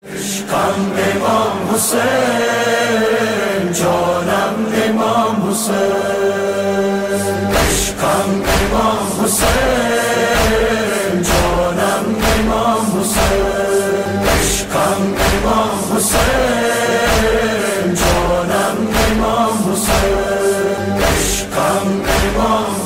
عشقم امام حسین جانم امام حسین عشقم امام حسین جانم امام حسین عشقم امام حسین جانم امام حسین عشقم امام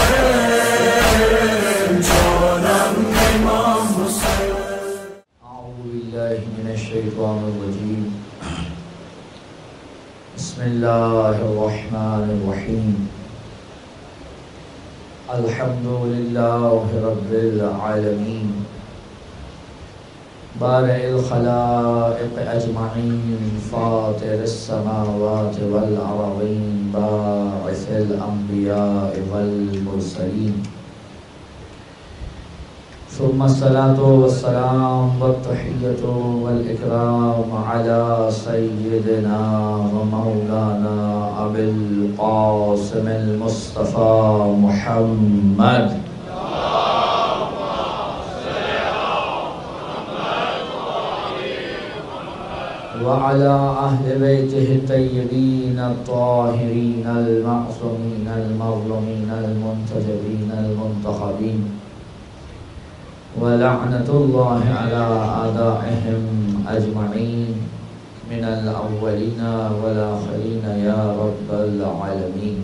حسین جانم امام حسین. اعوذ باللہ من الشیطان الرجیم. بسم اللہ الرحمن الرحیم. الحمد للہ رب العالمین بارئ الخلائق اجمعین فاطر السماوات والارضین باعث الانبیاء والمرسلین ثم الصلاة والسلام والتحية والإكرام على سيدنا ومولانا أبي القاسم المصطفى محمد وعلى أهل بيته الطيبين الطاهرين المعصومين المظلومين المنتجبين المنتخبين ولعنة الله على أعدائهم أجمعين من الأولين والآخرين يا رب العالمين.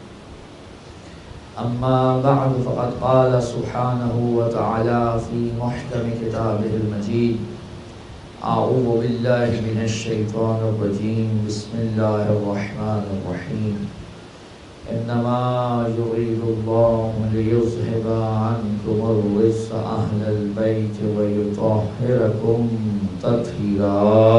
أما بعد فقد قال سبحانه وتعالى في محكم كتابه المجيد أعوذ بالله من الشيطان الرجيم بسم الله الرحمن الرحيم. انما يريد الله ليذهب عنكم الرجس اهل البيت ويطهركم تطهيرا.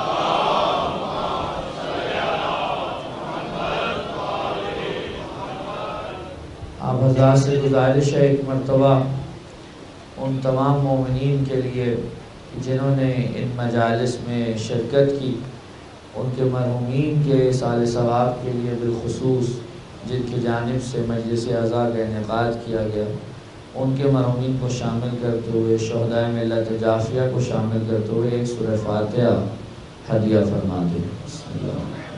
آپ حضرات سے گزارش ہے ایک مرتبہ ان تمام مومنین کے لیے جنہوں نے ان مجالس میں شرکت کی، ان کے مرحومین کے سال ثواب کے لیے بالخصوص جن کی جانب سے مجلس اعزا کا انعقاد کیا گیا، ان کے مرحومین کو شامل کرتے ہوئے شہدائے ملت جعفریہ کو شامل کرتے ہوئے ایک سورہ فاتحہ ہدیہ فرما دیں. بسم اللہ الرحمن الرحیم.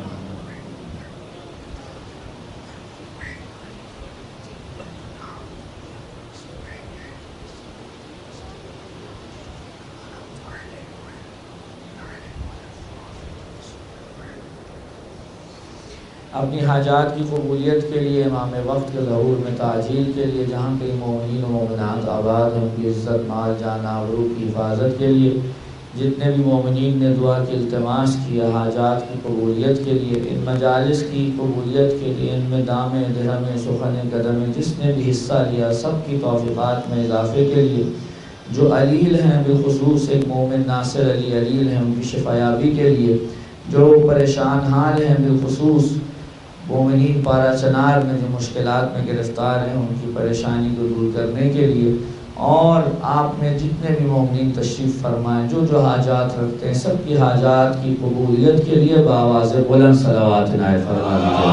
اپنی حاجات کی قبولیت کے لیے امام وقت کے ظہور میں تعجیل کے لیے جہاں کئی مومنین و مومنات آباد ہیں ان کی عزت مال جان آبرو کی حفاظت کے لیے جتنے بھی مومنین نے دعا کی التماس کیا، حاجات کی قبولیت کے لیے، ان مجالس کی قبولیت کے لیے، ان میں دام درہم سخن قدم جس نے بھی حصہ لیا سب کی توفیقات میں اضافے کے لیے، جو علیل ہیں بالخصوص ایک مومن ناصر علی علیل ہیں ان کی شفایابی کے لیے، جو پریشان حال ہیں بالخصوص مومنین پارا چنار میں جو مشکلات میں گرفتار ہیں ان کی پریشانی کو دور کرنے کے لیے، اور آپ میں جتنے بھی مومنین تشریف فرمائیں جو جو حاجات رکھتے ہیں سب کی حاجات کی قبولیت کے لیے بآواز بلند صلوات عنایت فرما دیجیے.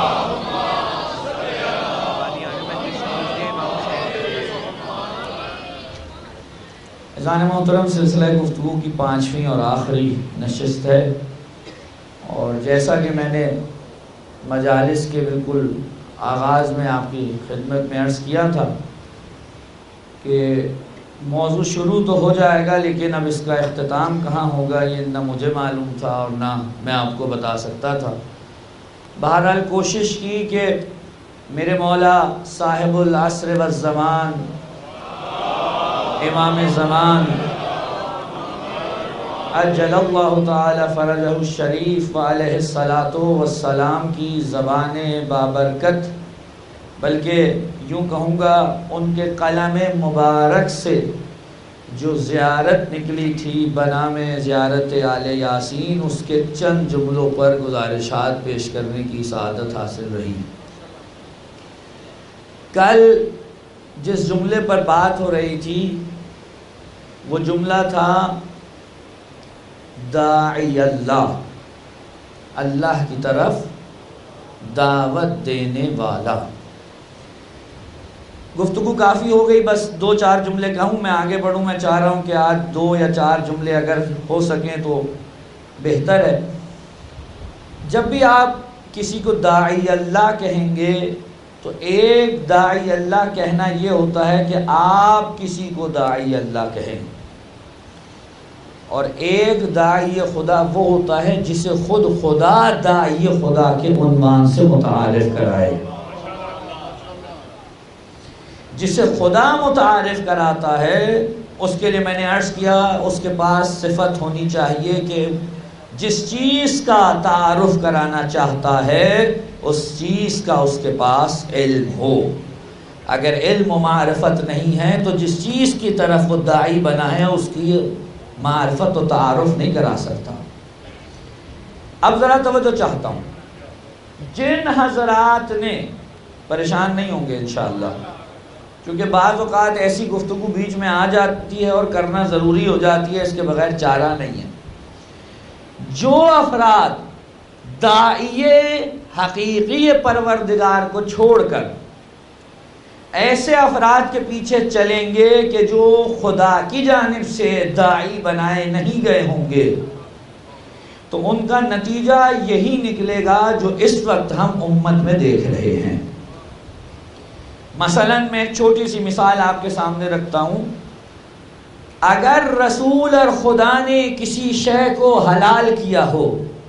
اذان محترم سلسلہ گفتگو کی 5ویں اور آخری نشست ہے، اور جیسا کہ میں نے مجالس کے بالکل آغاز میں آپ کی خدمت میں عرض کیا تھا کہ موضوع شروع تو ہو جائے گا لیکن اب اس کا اختتام کہاں ہوگا یہ نہ مجھے معلوم تھا اور نہ میں آپ کو بتا سکتا تھا. بہرحال کوشش کی کہ میرے مولا صاحب العصر والزمان امام زمان اجل اللہ تعالی فرجہ الشریف وعلیہ الصلاۃ والسلام کی زبان بابرکت، بلکہ یوں کہوں گا ان کے قلم مبارک سے جو زیارت نکلی تھی بنام زیارت آل یاسین، اس کے چند جملوں پر گزارشات پیش کرنے کی سعادت حاصل رہی. کل جس جملے پر بات ہو رہی تھی وہ جملہ تھا داعی اللہ، اللہ کی طرف دعوت دینے والا. گفتگو کافی ہو گئی، بس 2-4 جملے کہوں، میں آگے بڑھوں. میں چاہ رہا ہوں کہ آج 2 یا 4 جملے اگر ہو سکیں تو بہتر ہے. جب بھی آپ کسی کو داعی اللہ کہیں گے تو ایک داعی اللہ کہنا یہ ہوتا ہے کہ آپ کسی کو داعی اللہ کہیں، اور ایک داعی خدا وہ ہوتا ہے جسے خود خدا داعی خدا کے عنوان سے متعارف کرائے. جسے خدا متعارف کراتا ہے اس کے لیے میں نے عرض کیا اس کے پاس صفت ہونی چاہیے کہ جس چیز کا تعارف کرانا چاہتا ہے اس چیز کا اس کے پاس علم ہو. اگر علم و معرفت نہیں ہے تو جس چیز کی طرف وہ داعی بنا ہے اس کی معرفت و تعارف نہیں کرا سکتا. اب ذرا توجہ چاہتا ہوں، جن حضرات نے، پریشان نہیں ہوں گے انشاءاللہ، کیونکہ بعض اوقات ایسی گفتگو بیچ میں آ جاتی ہے اور کرنا ضروری ہو جاتی ہے، اس کے بغیر چارہ نہیں ہے. جو افراد داعی حقیقی پروردگار کو چھوڑ کر ایسے افراد کے پیچھے چلیں گے کہ جو خدا کی جانب سے داعی بنائے نہیں گئے ہوں گے، تو ان کا نتیجہ یہی نکلے گا جو اس وقت ہم امت میں دیکھ رہے ہیں. مثلا میں ایک چھوٹی سی مثال آپ کے سامنے رکھتا ہوں. اگر رسول اور خدا نے کسی شے کو حلال کیا ہو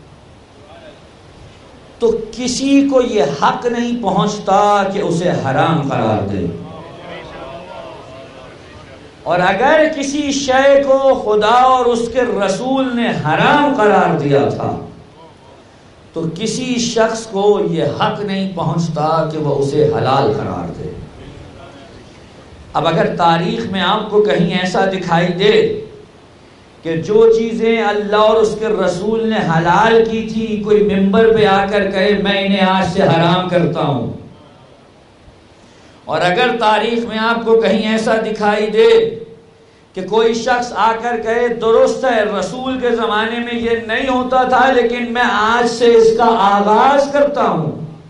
تو کسی کو یہ حق نہیں پہنچتا کہ اسے حرام قرار دے، اور اگر کسی شے کو خدا اور اس کے رسول نے حرام قرار دیا تھا تو کسی شخص کو یہ حق نہیں پہنچتا کہ وہ اسے حلال قرار دے. اب اگر تاریخ میں آپ کو کہیں ایسا دکھائی دے کہ جو چیزیں اللہ اور اس کے رسول نے حلال کی تھی کوئی ممبر پہ آ کر کہے میں انہیں آج سے حرام کرتا ہوں، اور اگر تاریخ میں آپ کو کہیں ایسا دکھائی دے کہ کوئی شخص آ کر کہے درست ہے رسول کے زمانے میں یہ نہیں ہوتا تھا لیکن میں آج سے اس کا آغاز کرتا ہوں،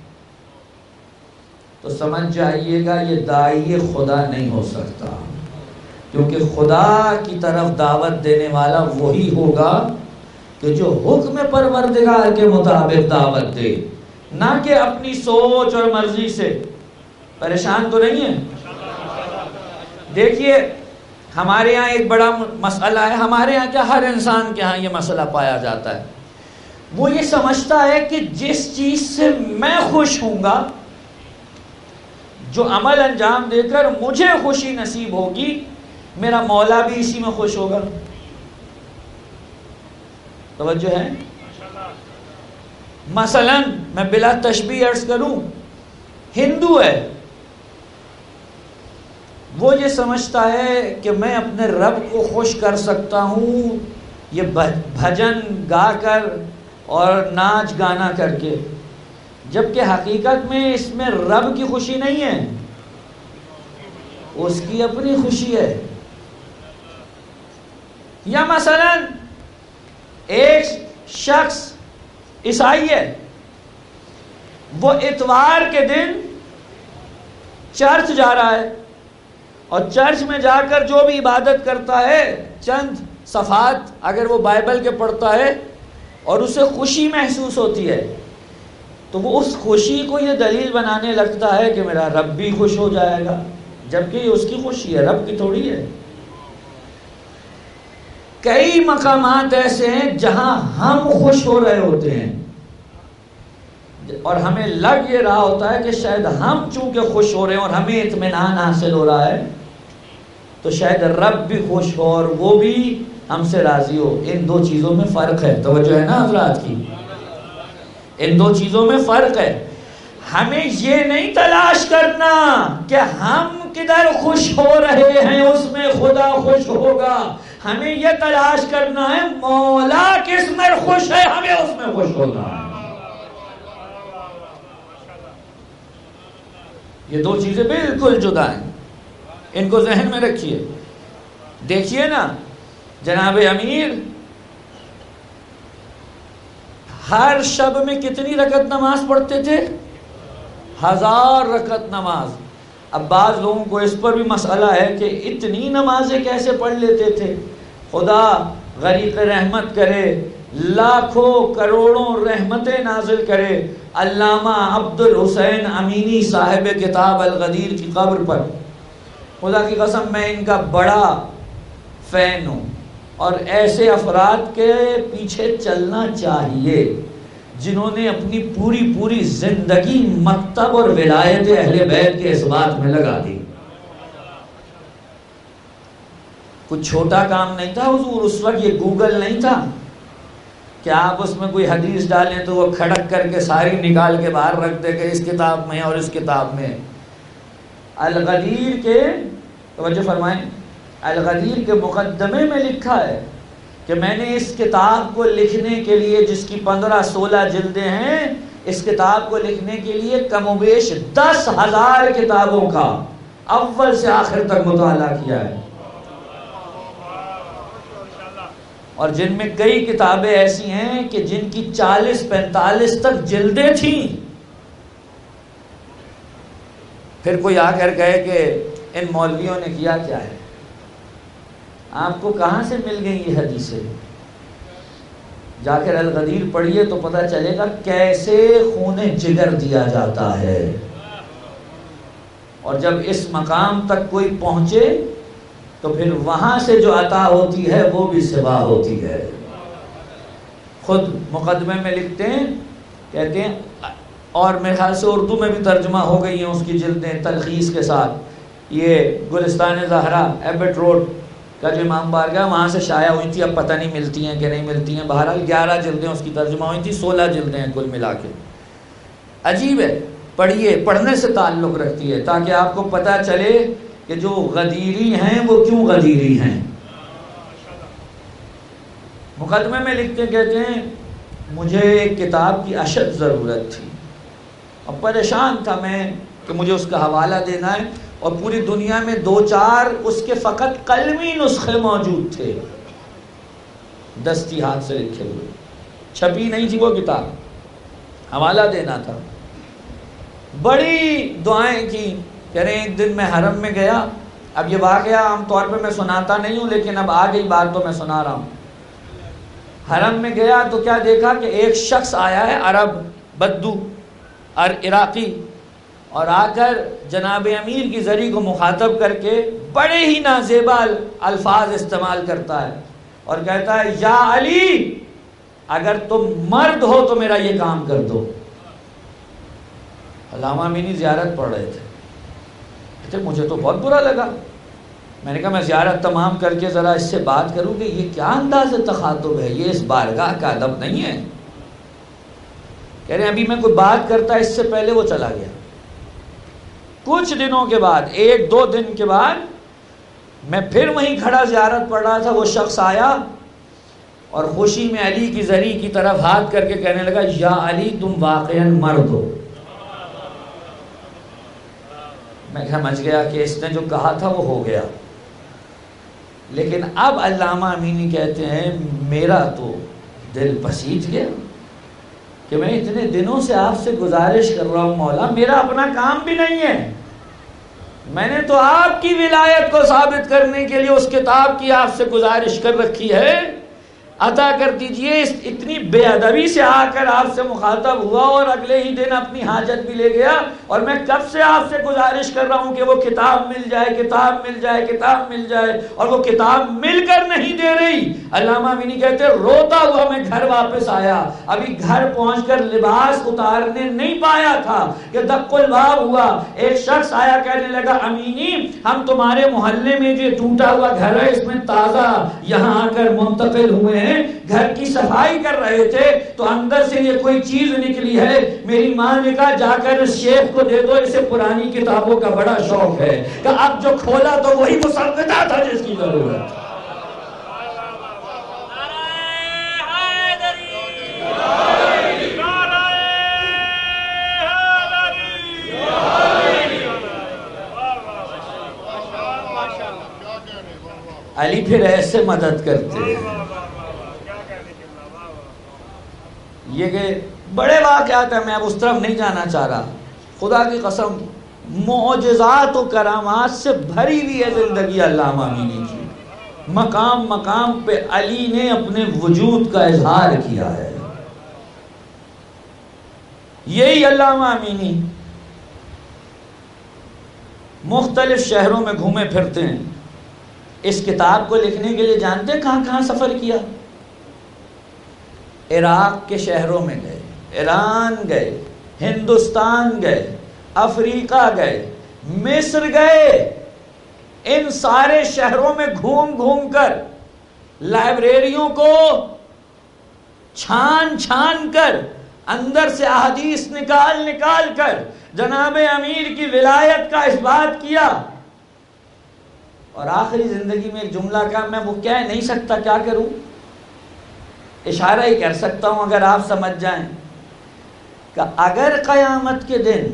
تو سمجھ جائیے گا یہ داعی خدا نہیں ہو سکتا، کیونکہ خدا کی طرف دعوت دینے والا وہی ہوگا کہ جو حکم پروردگار کے مطابق دعوت دے، نہ کہ اپنی سوچ اور مرضی سے. پریشان تو نہیں ہے؟ دیکھیے ہمارے یہاں ایک بڑا مسئلہ ہے، ہمارے یہاں کیا ہر انسان کے ہاں یہ مسئلہ پایا جاتا ہے. وہ یہ سمجھتا ہے کہ جس چیز سے میں خوش ہوں گا، جو عمل انجام دے کر مجھے خوشی نصیب ہوگی، میرا مولا بھی اسی میں خوش ہوگا. توجہ ہے؟ مثلا میں بلا تشبیہ عرض کروں، ہندو ہے، وہ یہ سمجھتا ہے کہ میں اپنے رب کو خوش کر سکتا ہوں یہ بھجن گا کر اور ناچ گانا کر کے، جبکہ حقیقت میں اس میں رب کی خوشی نہیں ہے، اس کی اپنی خوشی ہے. یا مثلا ایک شخص عیسائی ہے، وہ اتوار کے دن چرچ جا رہا ہے اور چرچ میں جا کر جو بھی عبادت کرتا ہے چند صفحات اگر وہ بائبل کے پڑھتا ہے اور اسے خوشی محسوس ہوتی ہے تو وہ اس خوشی کو یہ دلیل بنانے لگتا ہے کہ میرا رب بھی خوش ہو جائے گا، جبکہ یہ اس کی خوشی ہے، رب کی تھوڑی ہے. کئی مقامات ایسے ہیں جہاں ہم خوش ہو رہے ہوتے ہیں اور ہمیں لگ یہ رہا ہوتا ہے کہ شاید ہم چونکہ خوش ہو رہے ہیں اور ہمیں اطمینان حاصل ہو رہا ہے تو شاید رب بھی خوش ہو اور وہ بھی ہم سے راضی ہو. ان دو چیزوں میں فرق ہے. توجہ ہے نا حضرات کی؟ ان دو چیزوں میں فرق ہے. ہمیں یہ نہیں تلاش کرنا کہ ہم کدھر خوش ہو رہے ہیں اس میں خدا خوش ہوگا، ہمیں یہ تلاش کرنا ہے مولا کس میں خوش ہے، ہمیں اس میں خوش ہونا ہے. یہ دو چیزیں بالکل جدا ہیں، ان کو ذہن میں رکھیے. دیکھیے نا جناب امیر ہر شب میں کتنی رکعت نماز پڑھتے تھے؟ 1000 رکعت نماز. اب بعض لوگوں کو اس پر بھی مسئلہ ہے کہ اتنی نمازیں کیسے پڑھ لیتے تھے. خدا غریق رحمت کرے، لاکھوں کروڑوں رحمتیں نازل کرے علامہ عبد الحسین امینی صاحب کتاب الغدیر کی قبر پر. خدا کی قسم میں ان کا بڑا فین ہوں، اور ایسے افراد کے پیچھے چلنا چاہیے جنہوں نے اپنی پوری زندگی مکتب اور ولایت اہل بیت کے اس بات میں لگا دی. کچھ چھوٹا کام نہیں تھا حضور، اس وقت یہ گوگل نہیں تھا کہ آپ اس میں کوئی حدیث ڈالیں تو وہ کھڑک کر کے ساری نکال کے باہر رکھ دے کہ اس کتاب میں اور اس کتاب میں. الغدیر کے توجہ فرمائیں، الغدیر کے مقدمے میں لکھا ہے کہ میں نے اس کتاب کو لکھنے کے لیے، جس کی 15-16 جلدیں ہیں، اس کتاب کو لکھنے کے لیے کم و بیش 10,000 کتابوں کا اول سے آخر تک مطالعہ کیا ہے، اور جن میں کئی کتابیں ایسی ہیں کہ جن کی 40-45 تک جلدیں تھیں. پھر کوئی آ کر کہے کہ ان مولویوں نے کیا کیا ہے؟ آپ کو کہاں سے مل گئی یہ حدیثیں؟ جا کر الغدیر پڑھیے تو پتہ چلے گا کیسے خون جگر دیا جاتا ہے. اور جب اس مقام تک کوئی پہنچے تو پھر وہاں سے جو عطا ہوتی ہے وہ بھی سوا ہوتی ہے. خود مقدمے میں لکھتے ہیں، کہتے ہیں، اور میرے خیال سے اردو میں بھی ترجمہ ہو گئی ہیں اس کی جلدیں تلخیص کے ساتھ. یہ گلستان زہرا ایبٹ روڈ کا جو امام بارگاہ وہاں سے شائع ہوئی تھی، اب پتہ نہیں ملتی ہیں کہ نہیں ملتی ہیں، بہرحال 11 جلدیں اس کی ترجمہ ہوئی تھی، 16 جلدیں ہیں کل ملا کے. عجیب ہے، پڑھیے، پڑھنے سے تعلق رکھتی ہے تاکہ آپ کو پتہ چلے کہ جو غدیری ہیں وہ کیوں غدیری ہیں. مقدمے میں لکھتے کہتے ہیں مجھے ایک کتاب کی اشد ضرورت تھی اور پریشان تھا میں کہ مجھے اس کا حوالہ دینا ہے، اور پوری دنیا میں 2-4 اس کے فقط قلمی نسخے موجود تھے، دستی ہاتھ سے لکھے ہوئے، چھپی نہیں تھی وہ کتاب، حوالہ دینا تھا. بڑی دعائیں کی. کہہ رہے ہیں ایک دن میں حرم میں گیا، اب یہ واقعہ عام طور پہ میں سناتا نہیں ہوں لیکن اب آ گئی بات تو میں سنا رہا ہوں. حرم میں گیا تو کیا دیکھا کہ ایک شخص آیا ہے، عرب بدو اور عراقی، اور آ کر جناب امیر کی زری کو مخاطب کر کے بڑے ہی نازیبا الفاظ استعمال کرتا ہے اور کہتا ہے یا علی اگر تم مرد ہو تو میرا یہ کام کر دو. علامہ امینی زیارت پڑھ رہے تھے، کہتے مجھے تو بہت برا لگا. میں نے کہا میں زیارت تمام کر کے ذرا اس سے بات کروں کہ یہ کیا انداز تخاطب ہے، یہ اس بارگاہ کا ادب نہیں ہے. کہہ رہے ہیں ابھی میں کوئی بات کرتا اس سے پہلے وہ چلا گیا. کچھ دنوں کے بعد، 1-2 دن کے بعد، میں پھر وہیں کھڑا زیارت پڑھ رہا تھا، وہ شخص آیا اور خوشی میں علی کی زری کی طرف ہاتھ کر کے کہنے لگا یا علی تم واقعاً مرد ہو. میں سمجھ گیا کہ اس نے جو کہا تھا وہ ہو گیا. لیکن اب علامہ امینی کہتے ہیں میرا تو دل پسیج گیا کہ میں اتنے دنوں سے آپ سے گزارش کر رہا ہوں مولا، میرا اپنا کام بھی نہیں ہے، میں نے تو آپ کی ولایت کو ثابت کرنے کے لیے اس کتاب کی آپ سے گزارش کر رکھی ہے، عطا کر دیجئے. اتنی بے ادبی سے آ کر آپ سے مخاطب ہوا اور اگلے ہی دن اپنی حاجت بھی لے گیا، اور میں کب سے آپ سے گزارش کر رہا ہوں کہ وہ کتاب مل جائے، کتاب مل جائے، کتاب مل جائے، اور وہ کتاب مل کر نہیں دے رہی. علامہ امینی کہتے روتا ہوا میں گھر واپس آیا، ابھی گھر پہنچ کر لباس اتارنے نہیں پایا تھا کہ دق الباب ہوا. ایک شخص آیا، کہنے لگا امینی ہم تمہارے محلے میں جو ٹوٹا ہوا گھر ہے اس میں تازہ یہاں آ کر منتقل ہوئے ہیں، گھر کی صفائی کر رہے تھے تو اندر سے یہ کوئی چیز نکلی ہے. میری ماں نے کہا جا کر اس شیخ کو دے دو، اسے پرانی کتابوں کا بڑا شوق ہے. کہ اب جو کھولا تو وہی مسودہ تھا جس کی ضرورت. علی پھر ایسے مدد کرتے ہیں. یہ کہ بڑے واقعات ہیں، میں اب اس طرف نہیں جانا چاہ رہا. خدا کی قسم معجزات و کرامات سے بھری ہوئی ہے زندگی علامہ امینی کی. مقام مقام پہ علی نے اپنے وجود کا اظہار کیا ہے. یہی علامہ امینی مختلف شہروں میں گھومے پھرتے ہیں. اس کتاب کو لکھنے کے لیے جانتے ہیں کہاں کہاں سفر کیا؟ عراق کے شہروں میں گئے، ایران گئے، ہندوستان گئے، افریقہ گئے، مصر گئے. ان سارے شہروں میں گھوم گھوم کر لائبریریوں کو چھان چھان کر اندر سے احادیث نکال نکال کر جناب امیر کی ولایت کا اثبات کیا. اور آخری زندگی میں ایک جملہ کہا، میں وہ کہہ نہیں سکتا، کیا کروں، اشارہ ہی کر سکتا ہوں اگر آپ سمجھ جائیں کہ اگر قیامت کے دن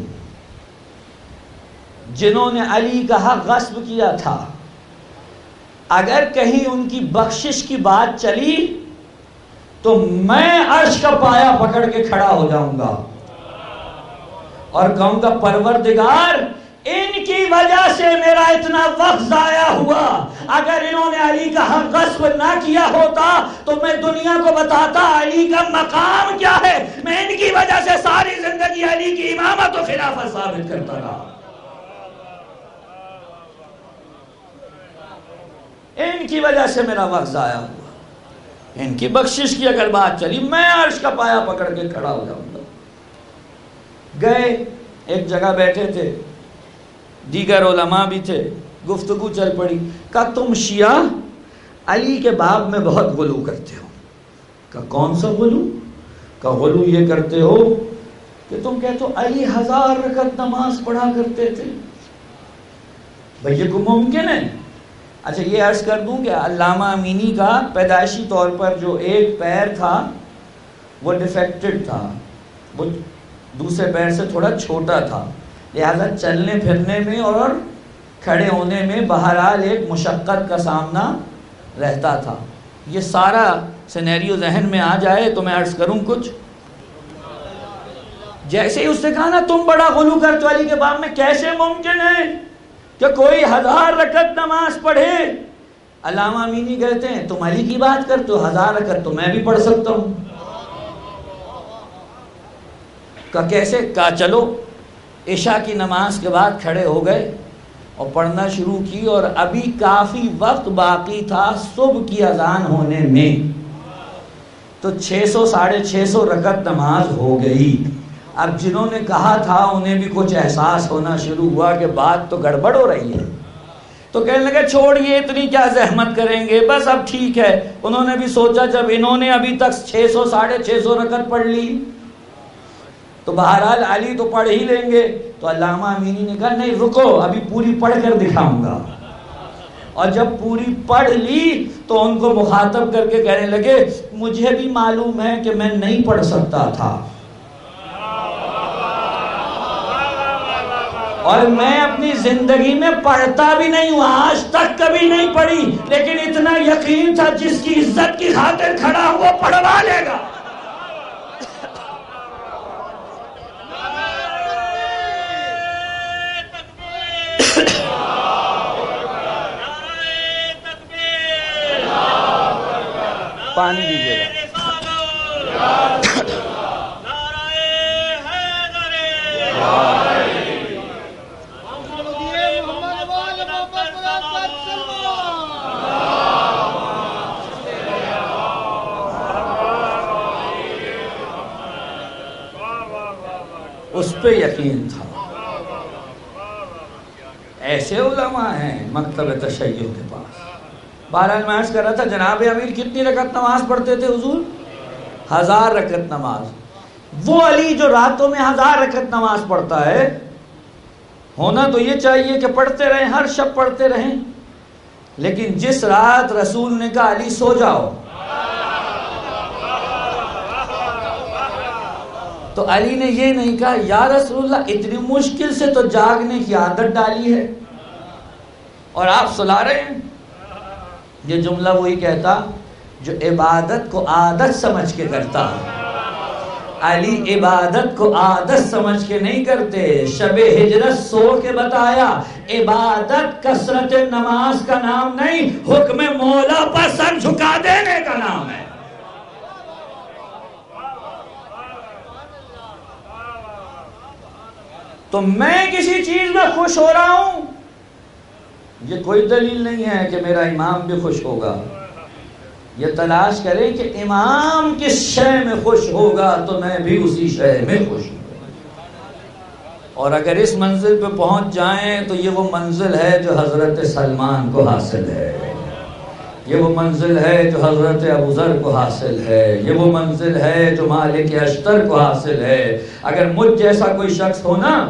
جنہوں نے علی کا حق غصب کیا تھا اگر کہیں ان کی بخشش کی بات چلی تو میں عرش کا پایا پکڑ کے کھڑا ہو جاؤں گا اور کہوں گا پروردگار ان کی وجہ سے میرا اتنا وقت ضائع ہوا. اگر انہوں نے علی کا حق غصب نہ کیا ہوتا تو میں دنیا کو بتاتا علی کا مقام کیا ہے. میں ان کی وجہ سے ساری زندگی علی کی امامت و خلافت ثابت کرتا رہا. ان کی وجہ سے میرا وقت ضائع ہوا. ان کی بخشش کی اگر بات چلی میں عرش کا پایا پکڑ کے کھڑا ہو جاؤں گا. گئے ایک جگہ بیٹھے تھے، دیگر علماء بھی تھے، گفتگو چل پڑی. کہا تم شیعہ علی کے باب میں بہت غلو کرتے ہو. کہا کون سا غلو؟ کہا غلو یہ کرتے ہو کہ تم کہتے ہو علی 1000 رکعت نماز پڑھا کرتے تھے. بھئی یہ کو ممکن ہے؟ اچھا یہ عرض کر دوں کہ علامہ امینی کا پیدائشی طور پر جو ایک پیر تھا وہ ڈیفیکٹڈ تھا، وہ دوسرے پیر سے تھوڑا چھوٹا تھا، لہذا چلنے پھرنے میں اور کھڑے ہونے میں بہرحال ایک مشقت کا سامنا رہتا تھا. یہ سارا سینیریو ذہن میں آ جائے تو میں عرض کروں کچھ. جیسے ہی اس نے کہا نا تم بڑا غلو کرتے ہو علی کے باب میں، کیسے ممکن ہے کہ کوئی 1000 رکعت نماز پڑھے؟ علامہ امینی کہتے ہیں تم علی کی بات کرتے ہو، 1000 رکعت تو میں بھی پڑھ سکتا ہوں. کہا کیسے؟ کہا چلو. عشاء کی نماز کے بعد کھڑے ہو گئے اور پڑھنا شروع کی اور ابھی کافی وقت باقی تھا صبح کی اذان ہونے میں، تو 600 650 رکعت نماز ہو گئی. اب جنہوں نے کہا تھا انہیں بھی کچھ احساس ہونا شروع ہوا کہ بات تو گڑبڑ ہو رہی ہے، تو کہنے لگے چھوڑیے اتنی کیا زحمت کریں گے، بس اب ٹھیک ہے. انہوں نے بھی سوچا جب انہوں نے ابھی تک 600 650 رکعت پڑھ لی تو بہرحال علی تو پڑھ ہی لیں گے. تو علامہ امینی نے کہا نہیں رکو، ابھی پوری پڑھ کر دکھاؤں گا. اور جب پوری پڑھ لی تو ان کو مخاطب کر کے کہنے لگے مجھے بھی معلوم ہے کہ میں نہیں پڑھ سکتا تھا اور میں اپنی زندگی میں پڑھتا بھی نہیں ہوں، آج تک کبھی نہیں پڑھی، لیکن اتنا یقین تھا جس کی عزت کی خاطر کھڑا ہو وہ پڑھوا لے گا. پانی دیجیے گا. اس پہ یقین تھا. ایسے علماء ہیں مکتب تشیع کے پاس. بہرحال میں عرض کر رہا تھا جناب امیر کتنی رکعت نماز پڑھتے تھے حضور؟ 1000 رکعت نماز. وہ علی جو راتوں میں 1000 رکعت نماز پڑھتا ہے، ہونا تو یہ چاہیے کہ پڑھتے رہیں، ہر شب پڑھتے رہیں، لیکن جس رات رسول نے کہا علی سو جاؤ تو علی نے یہ نہیں کہا یا رسول اللہ اتنی مشکل سے تو جاگنے کی عادت ڈالی ہے اور آپ سلا رہے ہیں. یہ جملہ وہی کہتا جو عبادت کو عادت سمجھ کے کرتا ہے علی عبادت کو عادت سمجھ کے نہیں کرتے، شب ہجرت سو کے بتایا، عبادت کثرت نماز کا نام نہیں، حکم مولا پر سر جھکا دینے کا نام ہے۔ تو میں کسی چیز میں خوش ہو رہا ہوں، یہ کوئی دلیل نہیں ہے کہ میرا امام بھی خوش ہوگا۔ یہ تلاش کریں کہ امام کس شے میں خوش ہوگا تو میں بھی اسی شے میں خوش ہوں۔ اور اگر اس منزل پہ پہنچ جائیں تو یہ وہ منزل ہے جو حضرت سلمان کو حاصل ہے، یہ وہ منزل ہے جو حضرت ابوذر کو حاصل ہے، یہ وہ منزل ہے جو مالک اشتر کو حاصل ہے۔ اگر مجھ جیسا کوئی شخص ہو نا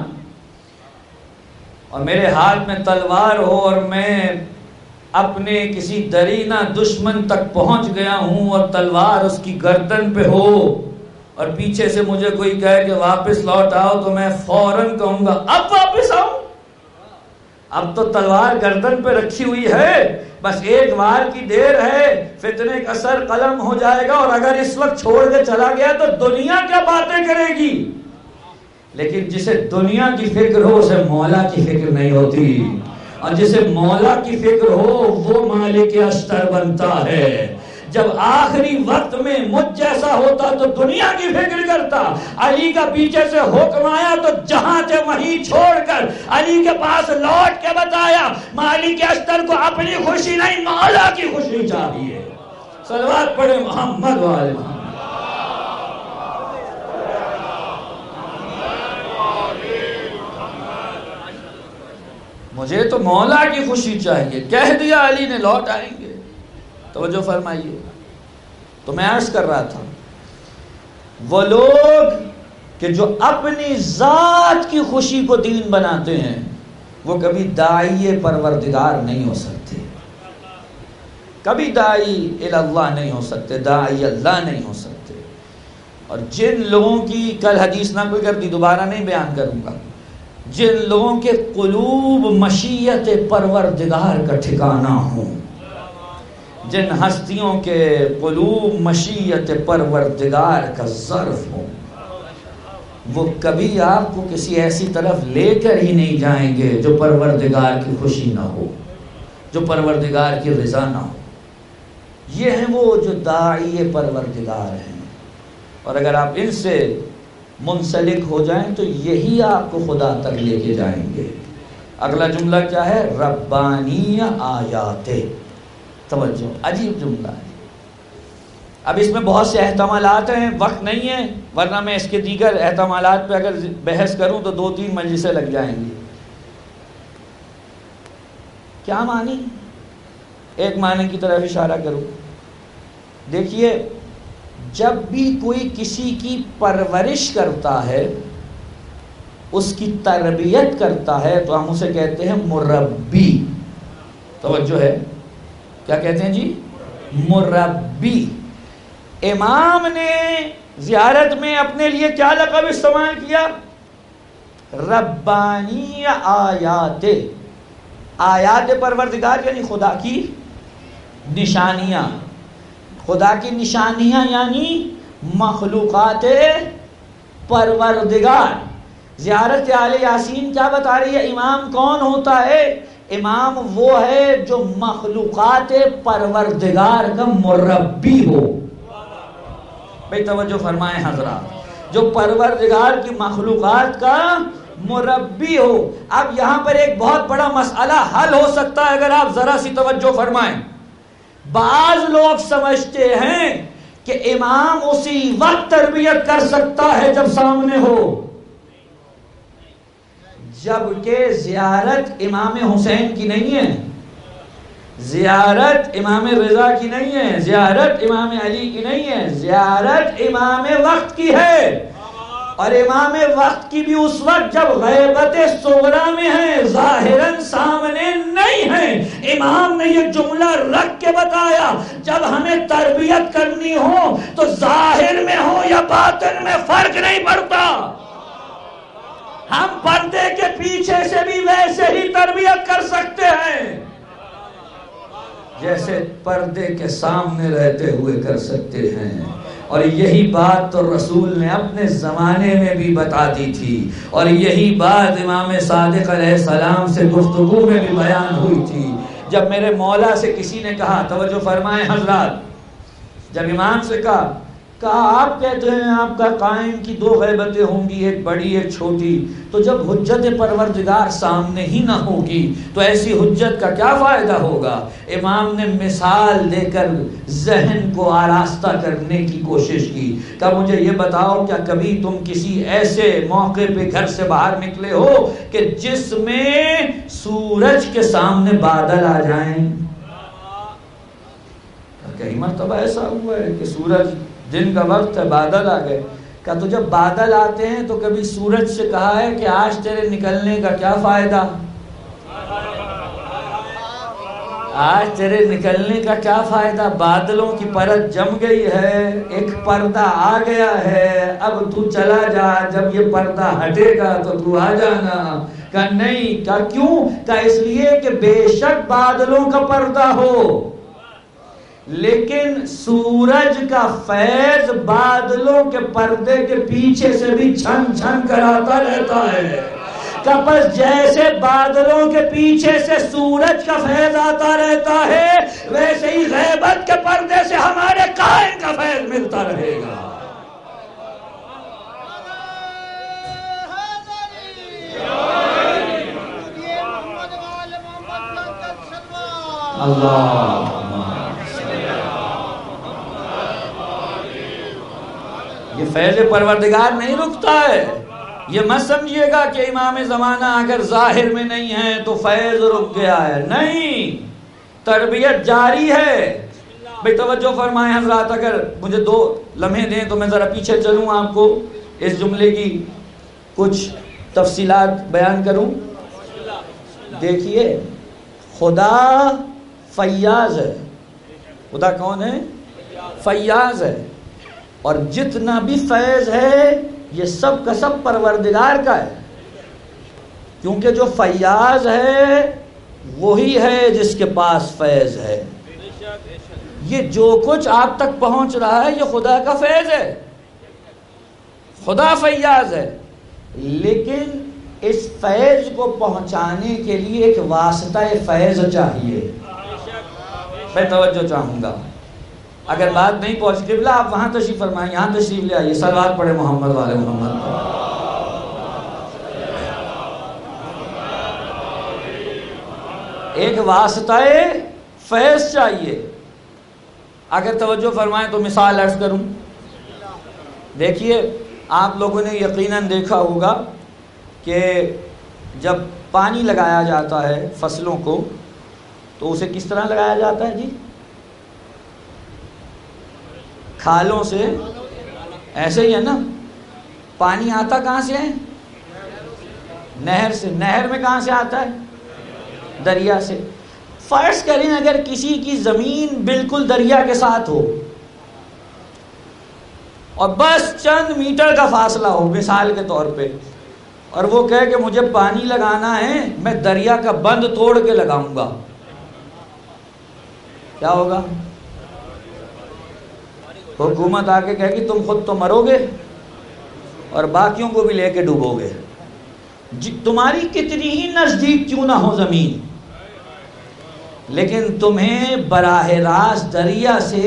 اور میرے ہاتھ میں تلوار ہو اور میں اپنے کسی درینہ دشمن تک پہنچ گیا ہوں اور تلوار اس کی گردن پہ ہو اور پیچھے سے مجھے کوئی کہے کہ واپس لوٹ آؤ تو میں فوراً کہوں گا اب واپس آؤں؟ اب تو تلوار گردن پہ رکھی ہوئی ہے، بس ایک وار کی دیر ہے، فتنے کا سر قلم ہو جائے گا، اور اگر اس وقت چھوڑ کے چلا گیا تو دنیا کیا باتیں کرے گی؟ لیکن جسے دنیا کی فکر ہو اسے مولا کی فکر نہیں ہوتی، اور جسے مولا کی فکر ہو وہ مالک اشتر بنتا ہے۔ جب آخری وقت میں مجھ جیسا ہوتا تو دنیا کی فکر کرتا، علی کا پیچھے سے حکم آیا تو جہاں تھے وہیں چھوڑ کر علی کے پاس لوٹ کے بتایا مالک اشتر کو اپنی خوشی نہیں مولا کی خوشی چاہیے۔ صلوات پڑھے محمد والے محمد۔ مجھے تو مولا کی خوشی چاہیے، کہہ دیا علی نے لوٹ آئیں گے۔ توجہ فرمائیے، تو میں عرض کر رہا تھا وہ لوگ کہ جو اپنی ذات کی خوشی کو دین بناتے ہیں وہ کبھی داعی پروردگار نہیں ہو سکتے، کبھی داعی اللہ نہیں ہو سکتے، داعی اللہ نہیں ہو سکتے۔ اور جن لوگوں کی کل حدیث نقل کر دی، دوبارہ نہیں بیان کروں گا، جن لوگوں کے قلوب مشیت پروردگار کا ٹھکانہ ہوں، جن ہستیوں کے قلوب مشیت پروردگار کا ظرف ہوں، وہ کبھی آپ کو کسی ایسی طرف لے کر ہی نہیں جائیں گے جو پروردگار کی خوشی نہ ہو، جو پروردگار کی رضا نہ ہو۔ یہ ہیں وہ جو داعی پروردگار ہیں، اور اگر آپ ان سے منسلک ہو جائیں تو یہی آپ کو خدا تک لے کے جائیں گے۔ اگلا جملہ کیا ہے؟ ربانی آیات۔ توجہ، عجیب جملہ ہے۔ اب اس میں بہت سے احتمالات ہیں، وقت نہیں ہے، ورنہ میں اس کے دیگر احتمالات پہ اگر بحث کروں تو 2-3 مجلسیں لگ جائیں گی۔ کیا معنی؟ ایک معنی کی طرف اشارہ کروں۔ دیکھیے، جب بھی کوئی کسی کی پرورش کرتا ہے، اس کی تربیت کرتا ہے، تو ہم اسے کہتے ہیں مربی۔ توجہ ہے، کیا کہتے ہیں جی؟ مربی۔ امام نے زیارت میں اپنے لیے کیا لقب استعمال کیا؟ ربانی آیات۔ آیات پروردگار یعنی خدا کی نشانیاں، خدا کی نشانیاں یعنی مخلوقات پروردگار۔ زیارت آل یاسین کیا بتا رہی ہے؟ امام کون ہوتا ہے؟ امام وہ ہے جو مخلوقات پروردگار کا مربی ہو۔ بھئی توجہ فرمائیں حضرات، جو پروردگار کی مخلوقات کا مربی ہو۔ اب یہاں پر ایک بہت بڑا مسئلہ حل ہو سکتا ہے اگر آپ ذرا سی توجہ فرمائیں۔ بعض لوگ سمجھتے ہیں کہ امام اسی وقت تربیت کر سکتا ہے جب سامنے ہو، جبکہ زیارت امام حسین کی نہیں ہے، زیارت امام رضا کی نہیں ہے، زیارت امام علی کی نہیں ہے، زیارت امام وقت کی ہے۔ اور امام وقت کی بھی اس وقت جب غیبت صغریٰ میں ہے، ظاہراً سامنے نہیں ہے۔ امام نے یہ جملہ رکھ کے بتایا جب ہمیں تربیت کرنی ہو تو ظاہر میں ہو یا باطن میں فرق نہیں پڑتا، ہم پردے کے پیچھے سے بھی ویسے ہی تربیت کر سکتے ہیں جیسے پردے کے سامنے رہتے ہوئے کر سکتے ہیں۔ اور یہی بات تو رسول نے اپنے زمانے میں بھی بتا دی تھی، اور یہی بات امام صادق علیہ السلام سے گفتگو میں بھی بیان ہوئی تھی۔ جب میرے مولا سے کسی نے کہا، توجہ فرمائیں حضرات، جب امام سے کہا آپ کہتے ہیں آپ کا قائم کی 2 غیبتیں ہوں گی، ایک بڑی ایک چھوٹی، تو جب حجت پروردگار سامنے ہی نہ ہوگی تو ایسی حجت کا کیا فائدہ ہوگا؟ امام نے مثال دے کر ذہن کو آراستہ کرنے کی کوشش کی کہ مجھے یہ بتاؤ، کیا کبھی تم کسی ایسے موقع پہ گھر سے باہر نکلے ہو کہ جس میں سورج کے سامنے بادل آ جائیں؟ کئی مرتبہ ایسا ہوا ہے کہ سورج دن کا وقت ہے، بادل آ گئے۔ کہا تو جب بادل آتے ہیں تو کبھی سورج سے کہا ہے کہ آج تیرے نکلنے کا کیا فائدہ؟ آج تیرے نکلنے کا کیا فائدہ؟ بادلوں کی پرت جم گئی ہے، ایک پردہ آ گیا ہے، اب تو چلا جا، جب یہ پردہ ہٹے گا تو تو آ جانا۔ کہا نہیں۔ کہا کیوں؟ کہا اس لیے کہ بے شک بادلوں کا پردہ ہو لیکن سورج کا فیض بادلوں کے پردے کے پیچھے سے بھی چھن چھن کر آتا رہتا ہے۔ کہ بس جیسے بادلوں کے پیچھے سے سورج کا فیض آتا رہتا ہے، ویسے ہی غیبت کے پردے سے ہمارے قائم کا فیض ملتا رہے گا۔ اللہ یہ فیض پروردگار نہیں رکتا ہے۔ یہ مت سمجھیے گا کہ امام زمانہ اگر ظاہر میں نہیں ہے تو فیض رک گیا ہے، نہیں، تربیت جاری ہے۔ بھئی توجہ فرمائیں حضرات، اگر مجھے 2 لمحے دیں تو میں ذرا پیچھے چلوں، آپ کو اس جملے کی کچھ تفصیلات بیان کروں۔ دیکھیے، خدا فیاض ہے۔ خدا کون ہے؟ فیاض ہے، اور جتنا بھی فیض ہے یہ سب کا سب پروردگار کا ہے، کیونکہ جو فیاض ہے وہی ہے جس کے پاس فیض ہے۔ یہ جو کچھ آپ تک پہنچ رہا ہے یہ خدا کا فیض ہے، خدا فیاض ہے، لیکن اس فیض کو پہنچانے کے لیے ایک واسطہ فیض چاہیے۔ میں توجہ چاہوں گا، اگر بات نہیں پہنچ قبلہ آپ وہاں تشریف فرمائیں، یہاں تشریف لے آئیے، صلوات پڑھے محمد والے محمد۔ ایک واسطہ فیض چاہیے۔ اگر توجہ فرمائیں تو مثال عرض کروں۔ دیکھیے، آپ لوگوں نے یقیناً دیکھا ہوگا کہ جب پانی لگایا جاتا ہے فصلوں کو تو اسے کس طرح لگایا جاتا ہے جی؟ کھالوں سے، ایسے ہی ہے نا؟ پانی آتا کہاں سے ہے؟ نہر سے۔ نہر میں کہاں سے آتا ہے؟ دریا سے۔ فرض کریں اگر کسی کی زمین بالکل دریا کے ساتھ ہو اور بس چند میٹر کا فاصلہ ہو مثال کے طور پہ، اور وہ کہے کہ مجھے پانی لگانا ہے، میں دریا کا بند توڑ کے لگاؤں گا، کیا ہوگا؟ حکومت آ کے کہے گی تم خود تو مرو گے اور باقیوں کو بھی لے کے ڈوبو گے، تمہاری کتنی ہی نزدیک کیوں نہ ہو زمین، لیکن تمہیں براہ راست دریا سے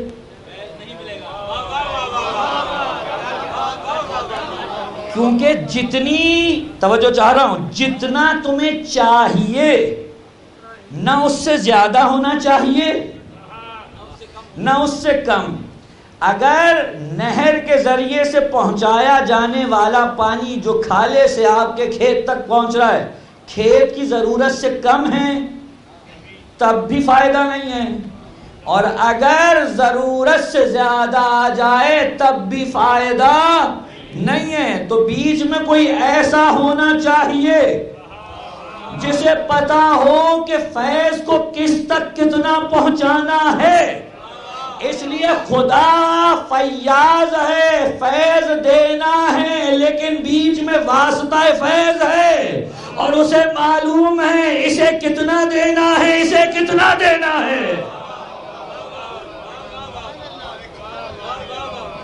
کیونکہ جتنی توجہ چاہ رہا ہوں، جتنا تمہیں چاہیے نہ اس سے زیادہ ہونا چاہیے نہ اس سے کم۔ اگر نہر کے ذریعے سے پہنچایا جانے والا پانی جو کھالے سے آپ کے کھیت تک پہنچ رہا ہے کھیت کی ضرورت سے کم ہے تب بھی فائدہ نہیں ہے، اور اگر ضرورت سے زیادہ آ جائے تب بھی فائدہ نہیں ہے، تو بیچ میں کوئی ایسا ہونا چاہیے جسے پتا ہو کہ فیض کو کس تک کتنا پہنچانا ہے۔ اس لیے خدا فیاض ہے، فیض دینا ہے، لیکن بیچ میں واسطہ فیض ہے، اور اسے معلوم ہے اسے کتنا دینا ہے، اسے کتنا دینا ہے۔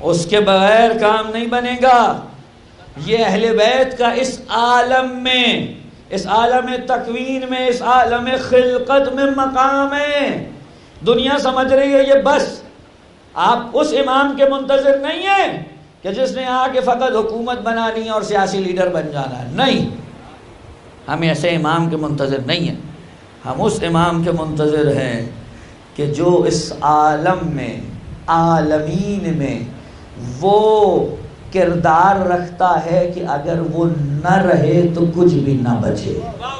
اس کے بغیر کام نہیں بنے گا۔ یہ اہل بیت کا اس عالم میں، اس عالم تکوین میں، اس عالم خلقت میں مقام ہے۔ دنیا سمجھ رہی ہے یہ بس آپ اس امام کے منتظر نہیں ہیں کہ جس نے آ کے فقط حکومت بنانی ہے اور سیاسی لیڈر بن جانا ہے، نہیں، ہم ایسے امام کے منتظر نہیں ہیں۔ ہم اس امام کے منتظر ہیں کہ جو اس عالم میں، عالمین میں وہ کردار رکھتا ہے کہ اگر وہ نہ رہے تو کچھ بھی نہ بچے،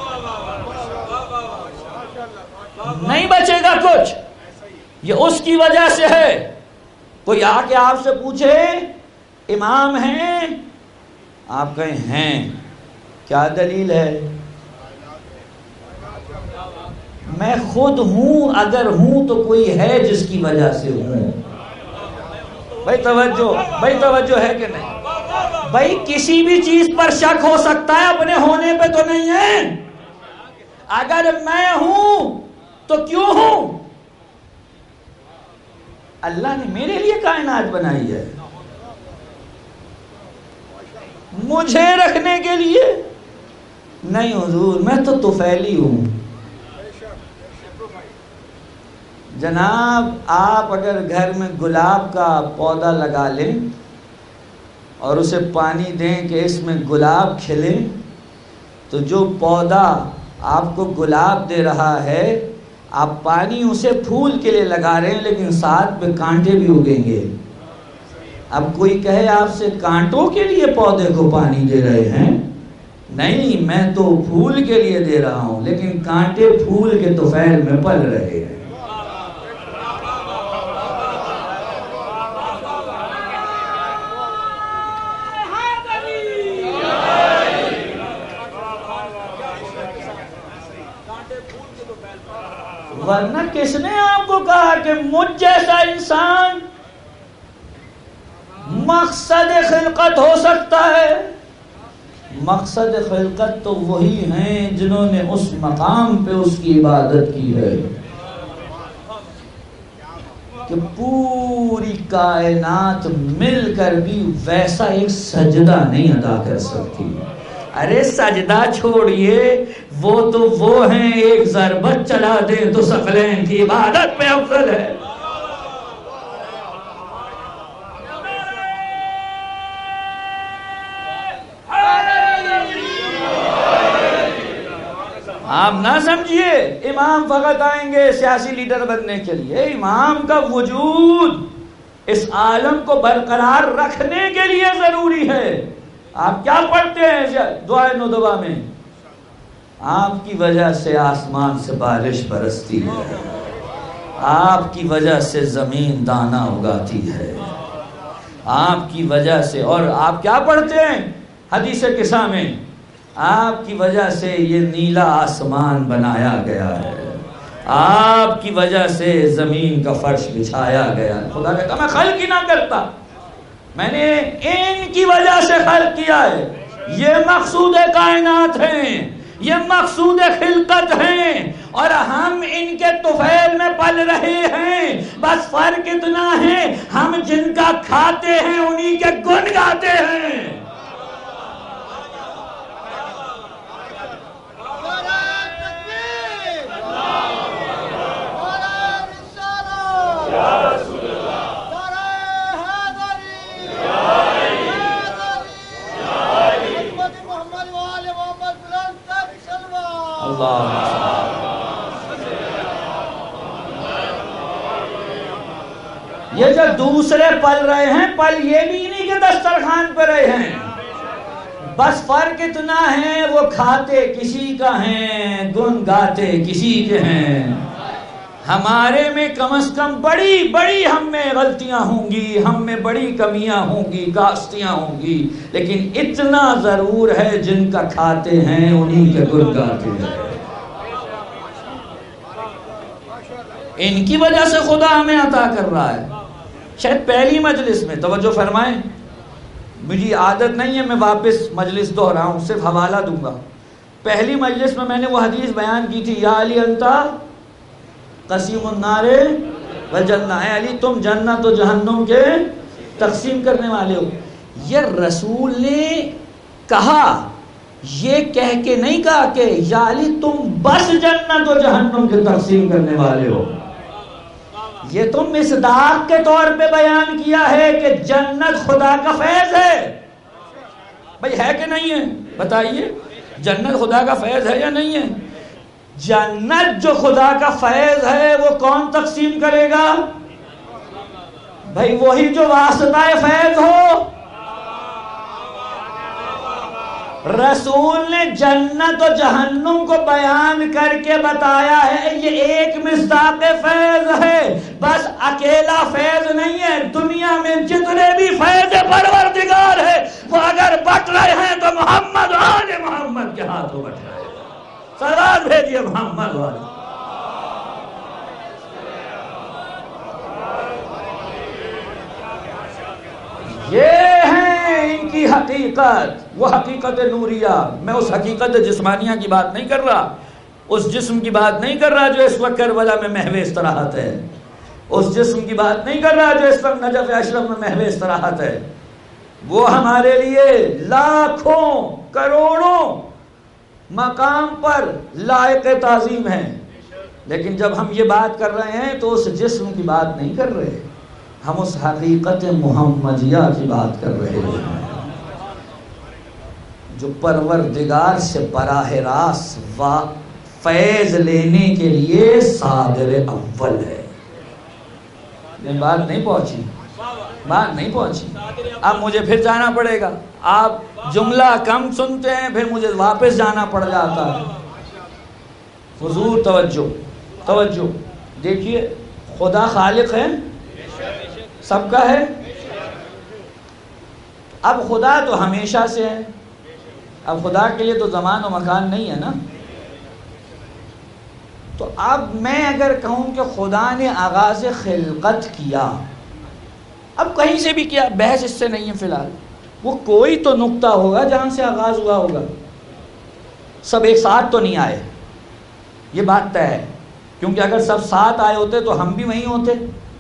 نہیں بچے گا کچھ۔ یہ اس کی وجہ سے ہے۔ کوئی آ کے آپ سے پوچھے امام ہیں، آپ کہیں ہیں، کیا دلیل ہے؟ میں خود ہوں، اگر ہوں تو کوئی ہے جس کی وجہ سے ہوں۔ بھائی توجہ ہے کہ نہیں؟ بھائی کسی بھی چیز پر شک ہو سکتا ہے، اپنے ہونے پہ تو نہیں ہے۔ اگر میں ہوں تو کیوں ہوں؟ اللہ نے میرے لیے کائنات بنائی ہے، مجھے رکھنے کے لیے نہیں حضور، میں تو طفیلی ہوں۔ جناب آپ اگر گھر میں گلاب کا پودا لگا لیں اور اسے پانی دیں کہ اس میں گلاب کھلے، تو جو پودا آپ کو گلاب دے رہا ہے، آپ پانی اسے پھول کے لیے لگا رہے ہیں، لیکن ساتھ میں کانٹے بھی اگیں گے۔ اب کوئی کہے آپ سے کانٹوں کے لیے پودے کو پانی دے رہے ہیں، نہیں، میں تو پھول کے لیے دے رہا ہوں، لیکن کانٹے پھول کے طفیل میں پل رہے ہیں۔ ورنہ کس نے آپ کو کہا کہ مجھ جیسا انسان مقصد خلقت ہو سکتا ہے؟ مقصد خلقت تو وہی ہیں جنہوں نے اس مقام پہ اس کی عبادت کی ہے کہ پوری کائنات مل کر بھی ویسا ایک سجدہ نہیں ادا کر سکتی۔ ارے سجدہ چھوڑیے، وہ تو وہ ہیں ایک ضربت چلا دیں تو ثقلین کی عبادت پہ افضل ہے۔ آپ نہ سمجھیے امام فقط آئیں گے سیاسی لیڈر بننے کے لیے، امام کا وجود اس عالم کو برقرار رکھنے کے لیے ضروری ہے۔ آپ کیا پڑھتے ہیں دعائے ندوہ میں؟ آپ کی وجہ سے آسمان سے بارش برستی ہے، آپ کی وجہ سے زمین دانہ اگاتی ہے، آپ کی وجہ سے، اور آپ کیا پڑھتے ہیں حدیث قصہ میں؟ آپ کی وجہ سے یہ نیلا آسمان بنایا گیا ہے، آپ کی وجہ سے زمین کا فرش بچھایا گیا ہے۔ خدا کہتا میں خلق ہی نہ کرتا، میں نے ان کی وجہ سے خلق کیا ہے۔ یہ مقصود کائنات ہیں، یہ مقصود خلقت ہیں، اور ہم ان کے طفیل میں پل رہے ہیں۔ بس فرق اتنا ہے ہم جن کا کھاتے ہیں انہی کے گن گاتے ہیں۔ یہ جو دوسرے پل رہے ہیں، پل یہ بھی نہیں کہ دسترخوان پہ رہے ہیں، بس فرق اتنا ہے وہ کھاتے کسی کا ہیں، گن گاتے کسی کے ہیں۔ ہمارے میں کم از کم بڑی بڑی ہم میں غلطیاں ہوں گی، ہم میں بڑی کمیاں ہوں گی، کاستیاں ہوں گی، لیکن اتنا ضرور ہے جن کا کھاتے ہیں انہی کے گن گاتے ہیں۔ ان کی وجہ سے خدا ہمیں عطا کر رہا ہے۔ شاید پہلی مجلس میں توجہ فرمائیں، مجھے عادت نہیں ہے میں واپس مجلس دہراؤں، صرف حوالہ دوں گا۔ پہلی مجلس میں نے وہ حدیث بیان کی تھی، یا علی انتا قسیم النار والجنہ، اے علی تم جنت و جہنم کے تقسیم کرنے والے ہو. یہ رسول نے کہا، یہ کہہ کے نہیں کہا کہ یا علی تم بس جنت و جہنم کے تقسیم کرنے والے ہو. یہ تم مصداق کے طور پہ بیان کیا ہے کہ جنت خدا کا فیض ہے. بھئی ہے کہ نہیں ہے؟ بتائیے، جنت خدا کا فیض ہے یا نہیں ہے؟ جنت جو خدا کا فیض ہے وہ کون تقسیم کرے گا؟ بھئی وہی جو واسطہ فیض ہو. رسول نے جنت و جہنم کو بیان کر کے بتایا ہے یہ ایک مصداق فیض ہے، بس اکیلا فیض نہیں ہے. دنیا میں جتنے بھی فیض پروردگار ہے وہ اگر بٹ رہے ہیں تو محمد آل محمد کے ہاتھوں بٹ رہے ہیں. سلام بھیجیے محمد والے. یہ ہے ان کی حقیقت، وہ حقیقت نوریہ. میں اس حقیقت جسمانیہ کی بات نہیں کر رہا، اس جسم کی بات نہیں کر رہا جو اس وقت کربلا میں محو استراحت ہے، اس جسم کی بات نہیں کر رہا جو اس وقت نجف اشرف میں محو استراحت ہے. وہ ہمارے لیے لاکھوں کروڑوں مقام پر لائق تعظیم ہیں، لیکن جب ہم یہ بات کر رہے ہیں تو اس جسم کی بات نہیں کر رہے، ہم اس حقیقت محمدیہ کی بات کر رہے ہیں جو پروردگار سے براہ راست فیض لینے کے لیے صادر اول ہے. بات نہیں پہنچی، بات نہیں پہنچی. اب مجھے پھر جانا پڑے گا. آپ جملہ کم سنتے ہیں پھر مجھے واپس جانا پڑ جاتا ہے. حضور توجہ توجہ. دیکھیے خدا خالق ہے، سب کا ہے. اب خدا تو ہمیشہ سے ہے، اب خدا کے لیے تو زمان و مکان نہیں ہے نا. تو اب میں اگر کہوں کہ خدا نے آغاز خلقت کیا، اب کہیں سے بھی کیا، بحث اس سے نہیں ہے فی الحال. وہ کوئی تو نقطہ ہوگا جہاں سے آغاز ہوا ہوگا. سب ایک ساتھ تو نہیں آئے، یہ بات طے ہے. کیونکہ اگر سب ساتھ آئے ہوتے تو ہم بھی وہیں ہوتے.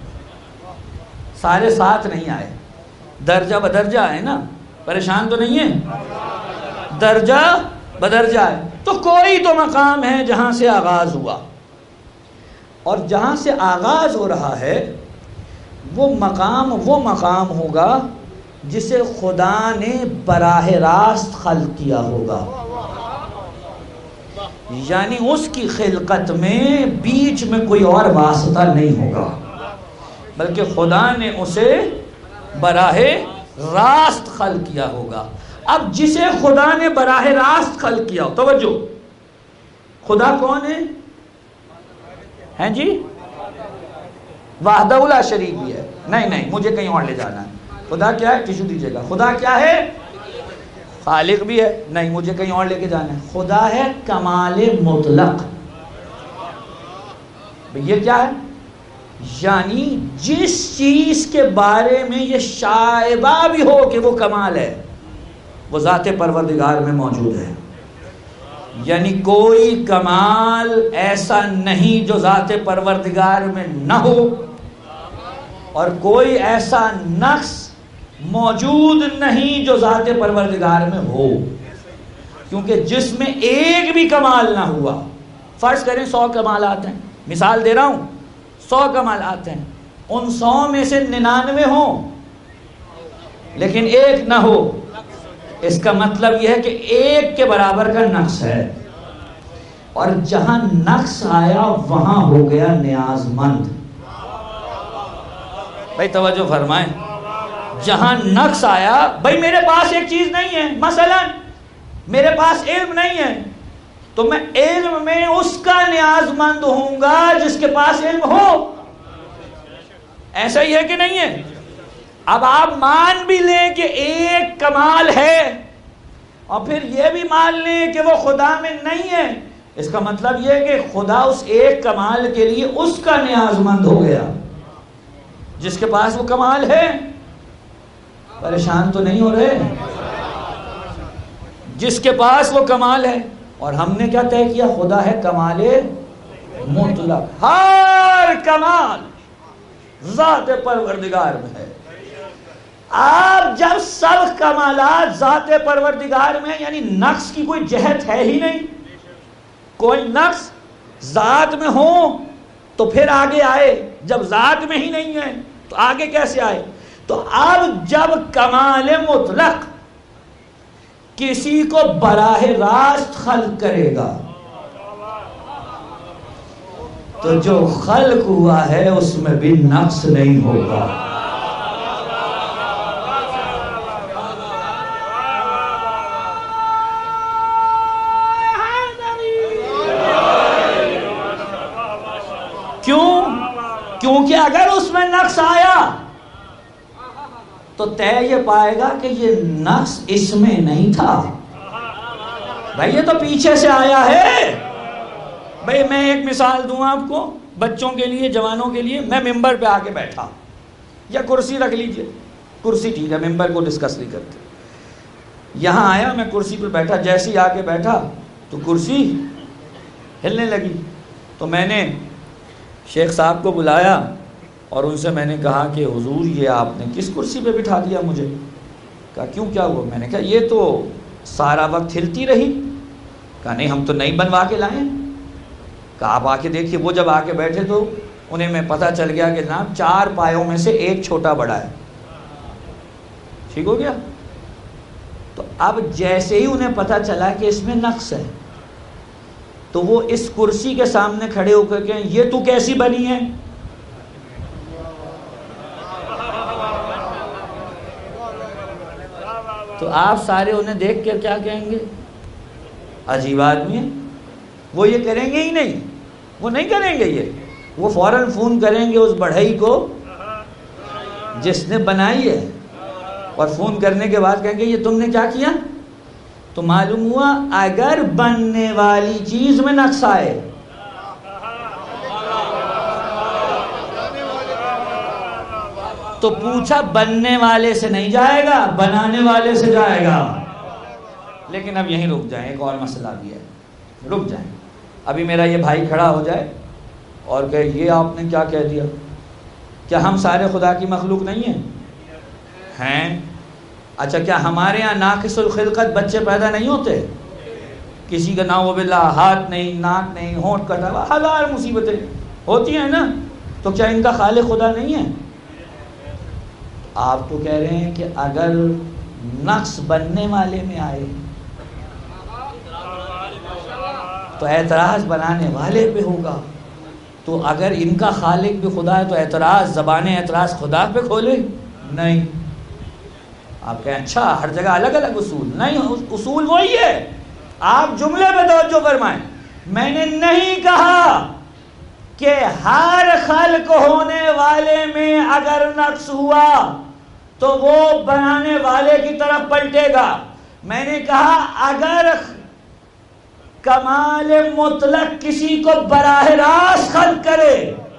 سارے ساتھ نہیں آئے، درجہ بدرجہ آئے نا. پریشان تو نہیں ہے؟ درجہ بدرجہ آئے. تو کوئی تو مقام ہے جہاں سے آغاز ہوا، اور جہاں سے آغاز ہو رہا ہے وہ مقام ہوگا جسے خدا نے براہ راست خلق کیا ہوگا. یعنی اس کی خلقت میں بیچ میں کوئی اور واسطہ نہیں ہوگا، بلکہ خدا نے اسے براہ راست خلق کیا ہوگا. اب جسے خدا نے براہ راست خلق کیا ہو، توجہ، خدا کون ہے؟ ہیں جی؟ وحدہ لا شریک بھی ہے. نہیں مجھے کہیں اور لے جانا ہے. خدا کیا ہے؟ ٹیشو دیجیے گا. خدا کیا ہے؟ خالق بھی ہے. نہیں مجھے کہیں اور لے کے جانا ہے. خدا ہے کمال مطلق. یہ کیا ہے؟ یعنی جس چیز کے بارے میں یہ شائبہ بھی ہو کہ وہ کمال ہے وہ ذات پروردگار میں موجود ہے. یعنی کوئی کمال ایسا نہیں جو ذات پروردگار میں نہ ہو، اور کوئی ایسا نقص موجود نہیں جو ذات پروردگار میں ہو. کیونکہ جس میں ایک بھی کمال نہ ہوا، فرض کریں 100 کمالات ہیں، مثال دے رہا ہوں، 100 کمالات ہیں، ان 100 میں سے 99 ہوں لیکن ایک نہ ہو، اس کا مطلب یہ ہے کہ ایک کے برابر کا نقص ہے. اور جہاں نقص آیا وہاں ہو گیا نیاز مند. بھائی توجہ فرمائیں. جہاں نقص آیا، بھائی میرے پاس ایک چیز نہیں ہے، مثلا میرے پاس علم نہیں ہے، تو میں علم میں اس کا نیاز مند ہوں گا جس کے پاس علم ہو. ایسا ہی ہے کہ نہیں ہے؟ اب آپ مان بھی لیں کہ ایک کمال ہے اور پھر یہ بھی مان لیں کہ وہ خدا میں نہیں ہے، اس کا مطلب یہ ہے کہ خدا اس ایک کمال کے لیے اس کا نیاز مند ہو گیا جس کے پاس وہ کمال ہے. پریشان تو نہیں ہو رہے؟ جس کے پاس وہ کمال ہے. اور ہم نے کیا طے کیا؟ خدا ہے کمال مطلق. ہر کمال ذات پروردگار میں ہے. آپ جب سب کمالات ذات پروردگار میں، یعنی نقص کی کوئی جہت ہے ہی نہیں، کوئی نقص ذات میں ہو تو پھر آگے آئے، جب ذات میں ہی نہیں ہے تو آگے کیسے آئے؟ تو اب جب کمال مطلق کسی کو براہ راست خلق کرے گا تو جو خلق ہوا ہے اس میں بھی نقص نہیں ہوگا۔ کیونکہ اگر اس میں نقص آیا تو طے یہ پائے گا کہ یہ نقص اس میں نہیں تھا، بھائی یہ تو پیچھے سے آیا ہے۔ بھائی میں ایک مثال دوں آپ کو، بچوں کے لیے، جوانوں کے لیے۔ میں ممبر پہ آ کے بیٹھا، یا کرسی رکھ لیجئے، کرسی ٹھیک ہے، ممبر کو ڈسکس نہیں کرتے۔ یہاں آیا، میں کرسی پہ بیٹھا، جیسے ہی آ کے بیٹھا تو کرسی ہلنے لگی۔ تو میں نے شیخ صاحب کو بلایا اور ان سے میں نے کہا کہ حضور یہ آپ نے کس کرسی پہ بٹھا دیا مجھے؟ کہا کیوں، کیا ہوا؟ میں نے کہا یہ تو سارا وقت ہلتی رہی۔ کہا نہیں ہم تو نئی بنوا کے لائے۔ کہا آپ آ کے دیکھیے۔ وہ جب آ کے بیٹھے تو انہیں میں پتہ چل گیا کہ جناب 4 پایوں میں سے ایک چھوٹا بڑا ہے۔ ٹھیک ہو گیا؟ تو اب جیسے ہی انہیں پتہ چلا کہ اس میں نقص ہے تو وہ اس کرسی کے سامنے کھڑے ہو کر کہیں یہ تو کیسی بنی ہے؟ تو آپ سارے انہیں دیکھ کر کیا کہیں گے؟ عجیب آدمی ہے۔ وہ یہ کریں گے ہی نہیں، وہ نہیں کریں گے یہ، وہ فوراً فون کریں گے اس بڑھئی کو جس نے بنائی ہے، اور فون کرنے کے بعد کہیں گے یہ تم نے کیا کیا؟ تو معلوم ہوا اگر بننے والی چیز میں نقص آئے تو پوچھا بننے والے سے نہیں جائے گا، بنانے والے سے جائے گا۔ لیکن اب یہیں رک جائیں، ایک اور مسئلہ بھی ہے، رک جائیں۔ ابھی میرا یہ بھائی کھڑا ہو جائے اور کہے یہ آپ نے کیا کہہ دیا؟ کیا ہم سارے خدا کی مخلوق نہیں ہیں؟ اچھا کیا ہمارے ہاں ناقص الخلقت بچے پیدا نہیں ہوتے؟ کسی کا نعوذ باللہ ہاتھ نہیں، ناک نہیں، ہونٹ کٹا ہوا، ہزار مصیبتیں ہوتی ہیں نا، تو کیا ان کا خالق خدا نہیں ہے؟ آپ تو کہہ رہے ہیں کہ اگر نقص بننے والے میں آئے تو اعتراض بنانے والے پہ ہوگا، تو اگر ان کا خالق بھی خدا ہے تو اعتراض، زبان اعتراض خدا پہ کھولے؟ نہیں۔ آپ کہیں اچھا ہر جگہ الگ الگ اصول، نہیں، اصول وہی ہے۔ آپ جملے پہ توجہ فرمائیں، میں نے نہیں کہا کہ ہر خلق ہونے والے میں اگر نقص ہوا تو وہ بنانے والے کی طرف پلٹے گا۔ میں نے کہا اگر کمال مطلق کسی کو براہ راست خلق کرے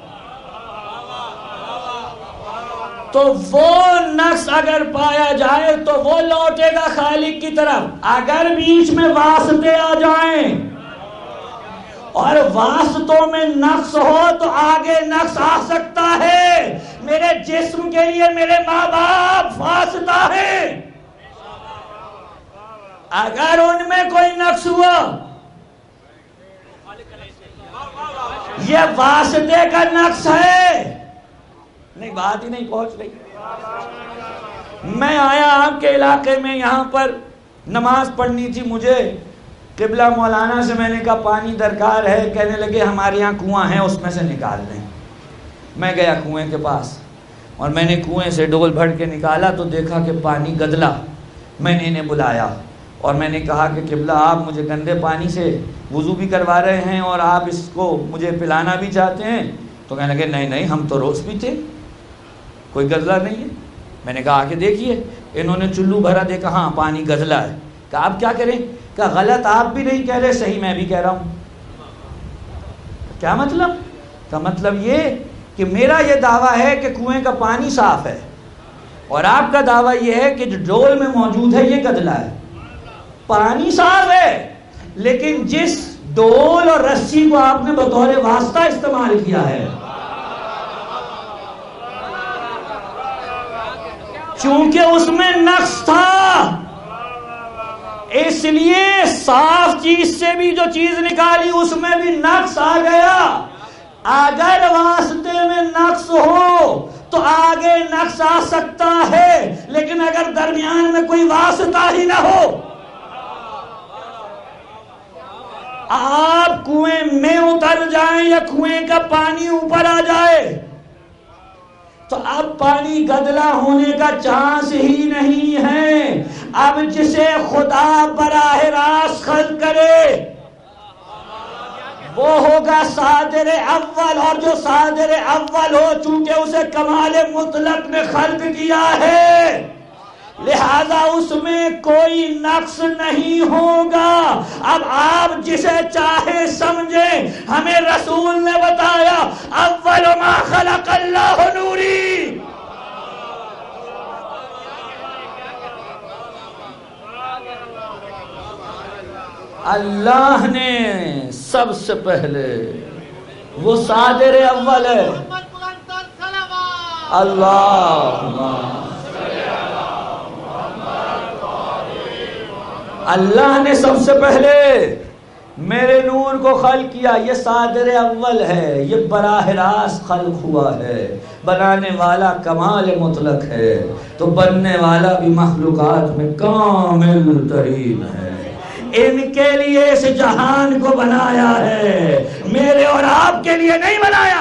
تو وہ نقص اگر پایا جائے تو وہ لوٹے گا خالق کی طرف۔ اگر بیچ میں واسطے آ جائیں اور واسطوں میں نقص ہو تو آگے نقص آ سکتا ہے۔ میرے جسم کے لیے میرے ماں باپ واسطہ ہے، اگر ان میں کوئی نقص ہوا یہ واسطے کا نقص ہے۔ نہیں بات ہی نہیں پہنچ رہی۔ میں آیا آپ کے علاقے میں، یہاں پر نماز پڑھنی تھی مجھے، قبلہ مولانا سے میں نے کہا پانی درکار ہے، کہنے لگے ہمارے یہاں کنواں ہے اس میں سے نکال لیں۔ میں گیا کنویں کے پاس اور میں نے کنویں سے ڈول بھر کے نکالا تو دیکھا کہ پانی گدلا۔ میں نے انہیں بلایا اور میں نے کہا کہ قبلہ آپ مجھے گندے پانی سے وضو بھی کروا رہے ہیں اور آپ اس کو مجھے پلانا بھی چاہتے ہیں؟ تو کہنے لگے نہیں نہیں ہم تو روز پیتے، کوئی گدلا نہیں ہے۔ میں نے کہا آ کے دیکھیے۔ انہوں نے چلو بھرا، دیکھا ہاں پانی گدلا ہے۔ کہا آپ کیا کریں؟ کہا غلط آپ بھی نہیں کہہ رہے، صحیح میں بھی کہہ رہا ہوں۔ کیا مطلب؟ کا مطلب یہ کہ میرا یہ دعویٰ ہے کہ کنویں کا پانی صاف ہے اور آپ کا دعویٰ یہ ہے کہ جو ڈول میں موجود ہے یہ گدلا ہے۔ پانی صاف ہے لیکن جس ڈول اور رسی کو آپ نے بطور واسطہ استعمال کیا ہے چونکہ اس میں نقص تھا، اس لیے صاف چیز سے بھی جو چیز نکالی اس میں بھی نقص آ گیا۔ اگر واسطے میں نقص ہو تو آگے نقص آ سکتا ہے، لیکن اگر درمیان میں کوئی واسطہ ہی نہ ہو، آپ کنویں میں اتر جائیں یا کنویں کا پانی اوپر آ جائے تو اب پانی گدلا ہونے کا چانس ہی نہیں ہے۔ اب جسے خدا براہ راست خلق کرے وہ ہوگا صادر اول، اور جو صادر اول ہو چونکہ اسے کمال مطلق نے خلق کیا ہے لہذا اس میں کوئی نقص نہیں ہوگا۔ اب آپ جسے چاہے سمجھیں، ہمیں رسول نے بتایا اول ما خلق اللہ نوری، اللہ نے سب سے پہلے، وہ صادر اول ہے، اللہ نے سب سے پہلے میرے نور کو خلق کیا، یہ صادر اول ہے، یہ براہ راست خلق ہوا ہے، بنانے والا کمال مطلق ہے تو بننے والا بھی مخلوقات میں کامل ترین ہے۔ ان کے لیے اس جہان کو بنایا ہے، میرے اور آپ کے لیے نہیں بنایا،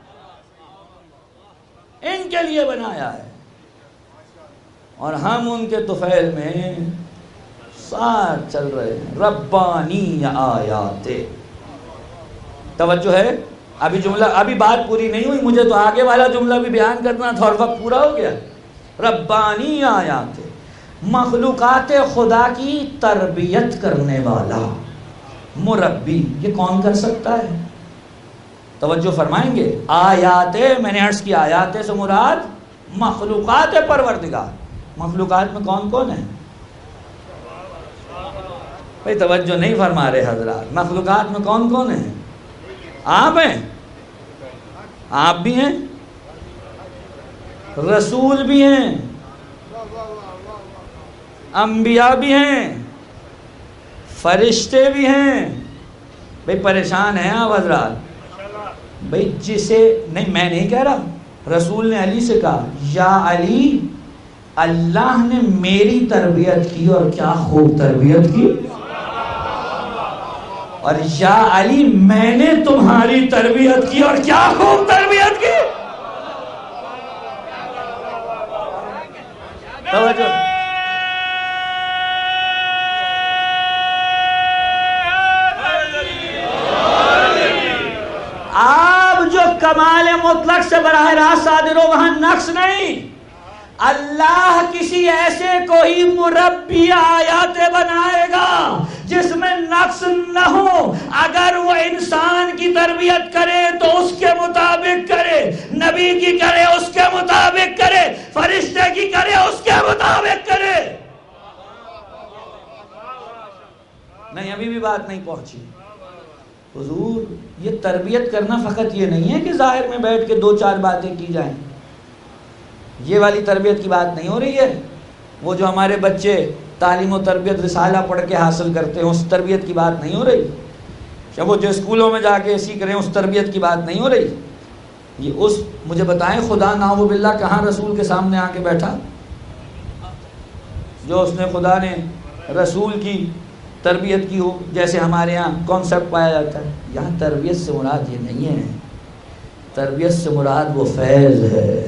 ان کے لیے بنایا ہے، اور ہم ان کے طفیل میں ساتھ چل رہے ہیں۔ ربانی آیات، توجہ ہے، ابھی بات پوری نہیں ہوئی، مجھے تو آگے والا جملہ بھی بیان کرنا تھا اور وقت پورا ہو گیا۔ ربانی آیات، مخلوقات خدا کی تربیت کرنے والا مربی، یہ کون کر سکتا ہے؟ توجہ فرمائیں گے۔ آیات، میں نے عرض کی آیات سے مراد مخلوقات پروردگار۔ مخلوقات میں کون کون ہے؟ بھئی توجہ نہیں فرما رہے حضرات، مخلوقات میں کون کون ہیں؟ آپ ہیں، آپ بھی ہیں، رسول بھی ہیں، انبیاء بھی ہیں، فرشتے بھی ہیں۔ بھئی پریشان ہیں آپ حضرات؟ بھئی جسے نہیں، میں نہیں کہہ رہا، رسول نے علی سے کہا یا علی اللہ نے میری تربیت کی اور کیا خوب تربیت کی، اور یا علی میں نے تمہاری تربیت کی اور کیا خوب تربیت کی۔ توجہ، آپ جو کمال مطلق سے براہ راست صادر ہو وہاں نقص نہیں۔ اللہ کسی ایسے کو ہی مربی آیات بنائے گا جس میں نقص نہ ہو۔ اگر وہ انسان کی تربیت کرے تو اس کے مطابق کرے، نبی کی کرے اس کے مطابق کرے، فرشتے کی کرے اس کے مطابق کرے۔ نہیں، ابھی بھی بات نہیں پہنچی۔ حضور یہ تربیت کرنا فقط یہ نہیں ہے کہ ظاہر میں بیٹھ کے دو چار باتیں کی جائیں، یہ والی تربیت کی بات نہیں ہو رہی ہے۔ وہ جو ہمارے بچے تعلیم و تربیت رسالہ پڑھ کے حاصل کرتے ہیں اس تربیت کی بات نہیں ہو رہی، جب وہ جو اسکولوں میں جا کے سیکھ رہے ہیں اس تربیت کی بات نہیں ہو رہی۔ یہ اس مجھے بتائیں خدا نعوذ باللہ کہاں رسول کے سامنے آ کے بیٹھا جو اس نے خدا نے رسول کی تربیت کی ہو، جیسے ہمارے یہاں کانسیپٹ پایا جاتا ہے۔ یہاں تربیت سے مراد یہ نہیں ہے، تربیت سے مراد وہ فیض ہے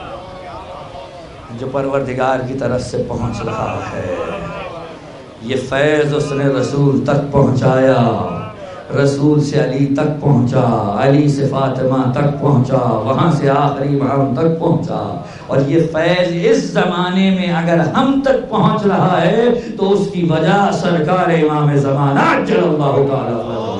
جو پروردگار کی طرف سے پہنچ رہا ہے۔ یہ فیض اس نے رسول تک پہنچایا، رسول سے علی تک پہنچا، علی سے فاطمہ تک پہنچا، وہاں سے آخری امام تک پہنچا، اور یہ فیض اس زمانے میں اگر ہم تک پہنچ رہا ہے تو اس کی وجہ سرکار امام زمانہ عجل اللہ تعالی عنہ۔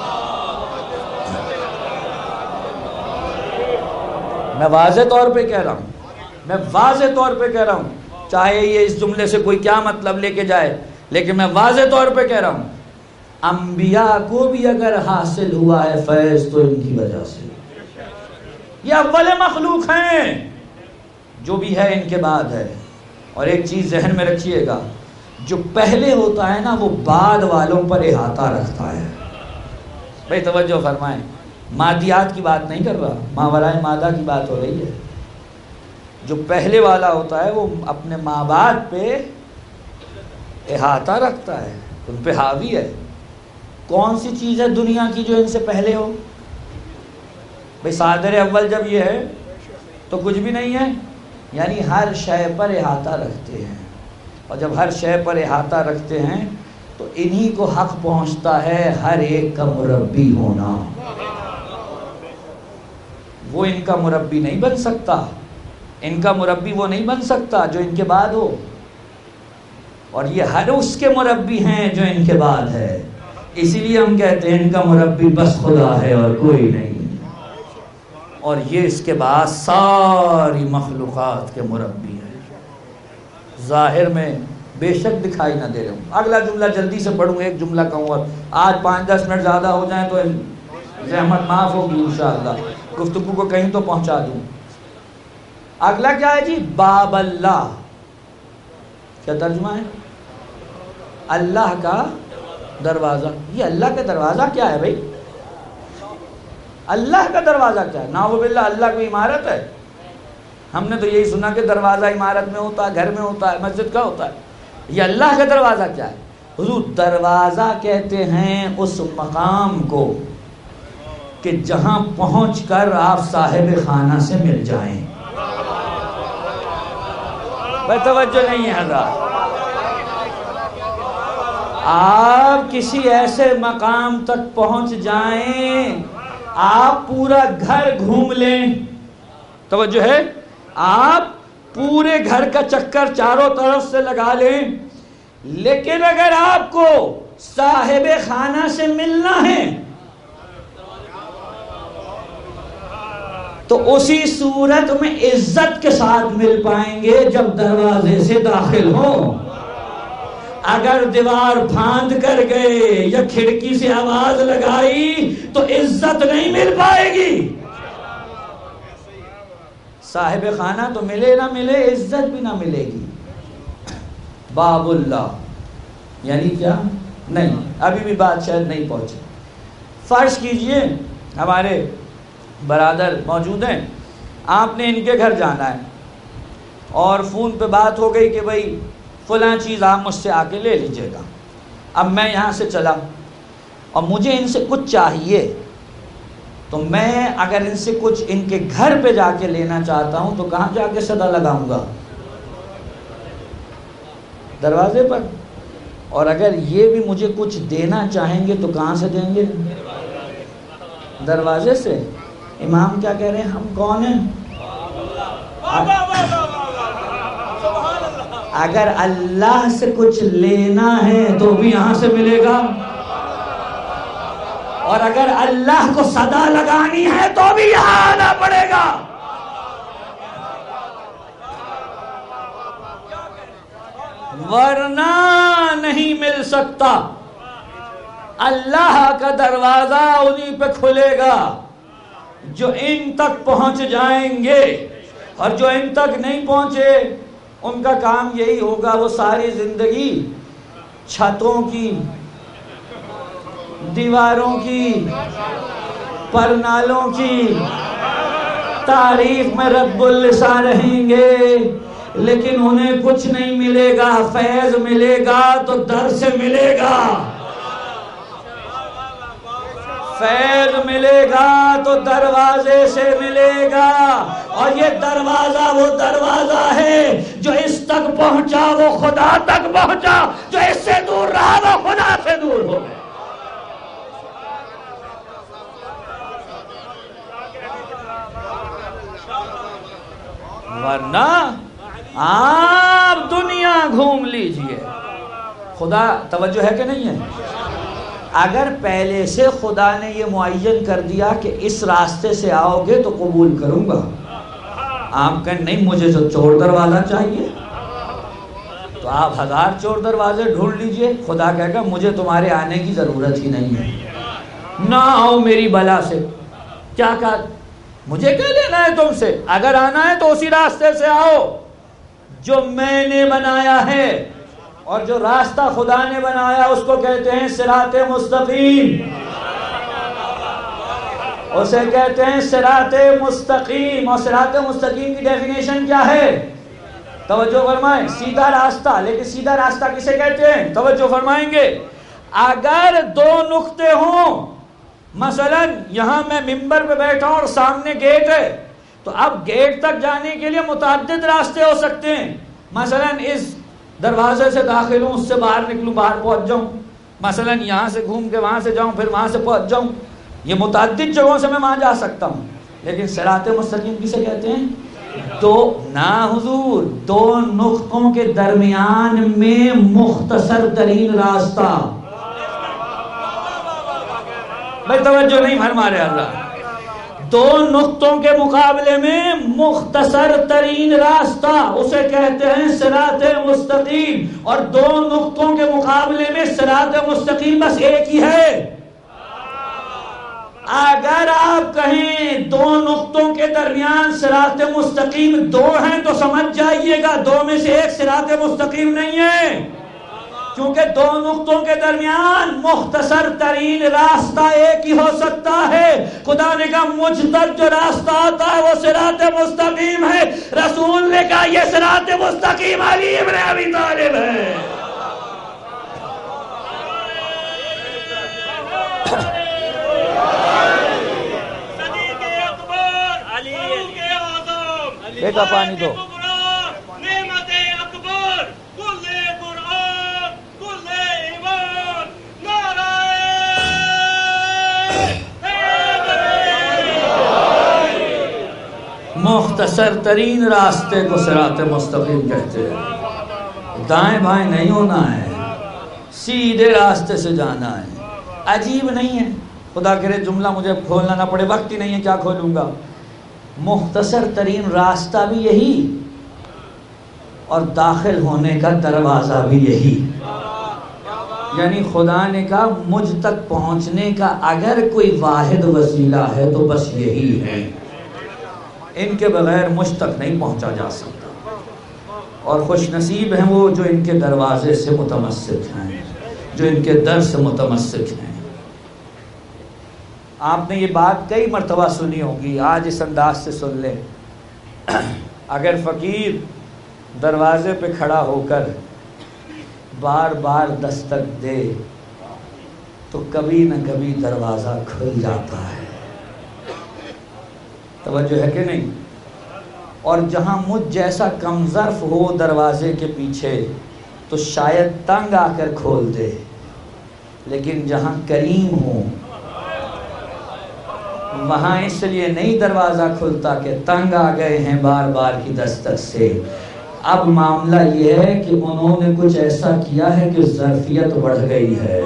میں واضح طور پہ کہہ رہا ہوں، میں واضح طور پہ کہہ رہا ہوں، چاہے یہ اس جملے سے کوئی کیا مطلب لے کے جائے، لیکن میں واضح طور پہ کہہ رہا ہوں انبیاء کو بھی اگر حاصل ہوا ہے فیض تو ان کی وجہ سے۔ یہ اول مخلوق ہیں، جو بھی ہے ان کے بعد ہے۔ اور ایک چیز ذہن میں رکھیے گا، جو پہلے ہوتا ہے نا وہ بعد والوں پر احاطہ رکھتا ہے۔ بھائی توجہ فرمائیں، مادیات کی بات نہیں کر رہا، ماورائے مادہ کی بات ہو رہی ہے۔ جو پہلے والا ہوتا ہے وہ اپنے ماں باپ پہ احاطہ رکھتا ہے، ان پہ حاوی ہے۔ کون سی چیز ہے دنیا کی جو ان سے پہلے ہو؟ بھئی صادر اول جب یہ ہے تو کچھ بھی نہیں ہے، یعنی ہر شے پر احاطہ رکھتے ہیں، اور جب ہر شے پر احاطہ رکھتے ہیں تو انہی کو حق پہنچتا ہے ہر ایک کا مربی ہونا۔ وہ ان کا مربی نہیں بن سکتا، ان کا مربی وہ نہیں بن سکتا جو ان کے بعد ہو، اور یہ ہر اس کے مربی ہیں جو ان کے بعد ہے۔ اسی لیے ہم کہتے ہیں ان کا مربی بس خدا ہے اور کوئی نہیں، اور یہ اس کے بعد ساری مخلوقات کے مربی ہیں۔ ظاہر میں بے شک دکھائی نہ دے رہا ہوں۔ اگلا جملہ جلدی سے پڑھوں، ایک جملہ کہوں، اور آج 5-10 منٹ زیادہ ہو جائیں تو زحمت معاف ہوگی انشاءاللہ، گفتگو کو کہیں تو پہنچا دوں۔ اگلا کیا ہے جی؟ باب اللہ، کیا ترجمہ ہے؟ اللہ کا دروازہ۔ یہ اللہ کا دروازہ کیا ہے بھائی؟ اللہ کا دروازہ کیا ہے؟ نعوذ باللہ، اللہ کوئی عمارت ہے؟ ہم نے تو یہی سنا کہ دروازہ عمارت میں ہوتا ہے، گھر میں ہوتا ہے، مسجد کا ہوتا ہے۔ یہ اللہ کا دروازہ کیا ہے؟ حضور دروازہ کہتے ہیں اس مقام کو کہ جہاں پہنچ کر آپ صاحب خانہ سے مل جائیں۔ بھائی توجہ نہیں ہے حضرات، آپ کسی ایسے مقام تک پہنچ جائیں، آپ پورا گھر گھوم لیں، توجہ ہے، آپ پورے گھر کا چکر چاروں طرف سے لگا لیں، لیکن اگر آپ کو صاحب خانہ سے ملنا ہے تو اسی صورت میں عزت کے ساتھ مل پائیں گے جب دروازے سے داخل ہو۔ اگر دیوار پھاند کر گئے یا کھڑکی سے آواز لگائی تو عزت نہیں مل پائے گی۔ صاحب خانہ تو ملے نہ ملے، عزت بھی نہ ملے گی۔ باب اللہ یعنی کیا؟ نہیں، ابھی بھی بات شاید نہیں پہنچی۔ فرض کیجئے ہمارے برادر موجود ہیں، آپ نے ان کے گھر جانا ہے اور فون پہ بات ہو گئی کہ بھائی فلاں چیز آپ مجھ سے آ کے لے لیجئے گا۔ اب میں یہاں سے چلا اور مجھے ان سے کچھ چاہیے، تو میں اگر ان سے کچھ ان کے گھر پہ جا کے لینا چاہتا ہوں تو کہاں جا کے صدا لگاؤں گا؟ دروازے پر۔ اور اگر یہ بھی مجھے کچھ دینا چاہیں گے تو کہاں سے دیں گے؟ دروازے سے۔ امام کیا کہہ رہے ہیں؟ ہم کون ہیں؟ اگر اللہ سے کچھ لینا ہے تو بھی یہاں سے ملے گا، اور اگر اللہ کو صدا لگانی ہے تو بھی یہاں آنا پڑے گا۔ ورنہ نہیں مل سکتا۔ اللہ کا دروازہ انہی پہ کھلے گا جو ان تک پہنچ جائیں گے، اور جو ان تک نہیں پہنچے ان کا کام یہی ہوگا، وہ ساری زندگی چھتوں کی، دیواروں کی، پرنالوں کی تعریف میں رب اللسان رہیں گے، لیکن انہیں کچھ نہیں ملے گا۔ فیض ملے گا تو در سے ملے گا، فیض ملے گا تو دروازے سے ملے گا، اور یہ دروازہ وہ دروازہ ہے جو اس تک پہنچا وہ خدا تک پہنچا، جو اس سے دور رہا وہ خدا سے دور ہو گیا۔ ورنہ آپ دنیا گھوم لیجئے، خدا توجہ ہے کہ نہیں ہے؟ اگر پہلے سے خدا نے یہ معین کر دیا کہ اس راستے سے آؤ گے تو قبول کروں گا، آپ کہیں نہیں مجھے تو چور دروازہ چاہیے، تو آپ 1000 چور دروازے ڈھونڈ لیجئے، خدا کہے گا مجھے تمہارے آنے کی ضرورت ہی نہیں ہے، نہ آؤ میری بلا سے۔ کیا کہا؟ مجھے کیا لینا ہے تم سے؟ اگر آنا ہے تو اسی راستے سے آؤ جو میں نے بنایا ہے، اور جو راستہ خدا نے بنایا اس کو کہتے ہیں صراط مستقیم، اسے کہتے ہیں صراط مستقیم۔ اور صراط مستقیم کی ڈیفینیشن کیا ہے؟ توجہ فرمائیں، سیدھا راستہ۔ لیکن سیدھا راستہ کسے کہتے ہیں؟ توجہ فرمائیں گے، اگر دو نقطے ہوں، مثلا یہاں میں ممبر پہ بیٹھا ہوں اور سامنے گیٹ ہے، تو اب گیٹ تک جانے کے لیے متعدد راستے ہو سکتے ہیں۔ مثلا اس دروازے سے داخل ہوں، اس سے باہر نکلوں، باہر پہنچ جاؤں، مثلا یہاں سے گھوم کے وہاں سے جاؤں، پھر وہاں سے پہنچ جاؤں، یہ متعدد جگہوں سے میں وہاں جا سکتا ہوں۔ لیکن صراط مستقیم کسے کہتے ہیں؟ دو نا حضور، دو نقطوں کے درمیان میں مختصر ترین راستہ۔ بھائی توجہ نہیں فرما رہے اللہ، دو نقطوں کے مقابلے میں مختصر ترین راستہ اسے کہتے ہیں صراط مستقیم، اور دو نقطوں کے مقابلے میں صراط مستقیم بس ایک ہی ہے۔ اگر آپ کہیں دو نقطوں کے درمیان صراط مستقیم دو ہیں تو سمجھ جائیے گا دو میں سے ایک صراط مستقیم نہیں ہے، کیونکہ دو نقطوں کے درمیان مختصر ترین راستہ ایک ہی ہو سکتا ہے۔ خدا نے کہا مجھ تک جو راستہ آتا ہے وہ صراط مستقیم ہے، رسول نے کہا یہ صراط مستقیم علی ابن ابی طالب ہے۔ بیٹا پانی دو۔ مختصر ترین راستے کو صراط مستقیم کہتے ہیں، دائیں بائیں نہیں ہونا ہے، سیدھے راستے سے جانا ہے۔ عجیب نہیں ہے؟ خدا کرے جملہ مجھے کھولنا نہ پڑے، وقت ہی نہیں ہے، کیا کھولوں گا۔ مختصر ترین راستہ بھی یہی، اور داخل ہونے کا دروازہ بھی یہی۔ یعنی خدا نے کہا مجھ تک پہنچنے کا اگر کوئی واحد وسیلہ ہے تو بس یہی ہے، ان کے بغیر مجھ تک نہیں پہنچا جا سکتا۔ اور خوش نصیب ہیں وہ جو ان کے دروازے سے متمسک ہیں، جو ان کے در سے متمسک ہیں۔ آپ نے یہ بات کئی مرتبہ سنی ہوگی، آج اس انداز سے سن لیں۔ اگر فقیر دروازے پہ کھڑا ہو کر بار بار دستک دے تو کبھی نہ کبھی دروازہ کھل جاتا ہے، توجہ ہے کہ نہیں؟ اور جہاں مجھ جیسا کم ظرف ہو دروازے کے پیچھے تو شاید تنگ آ کر کھول دے، لیکن جہاں کریم ہو وہاں اس لیے نہیں دروازہ کھلتا کہ تنگ آ گئے ہیں بار بار کی دستک سے۔ اب معاملہ یہ ہے کہ انہوں نے کچھ ایسا کیا ہے کہ ظرفیت بڑھ گئی ہے،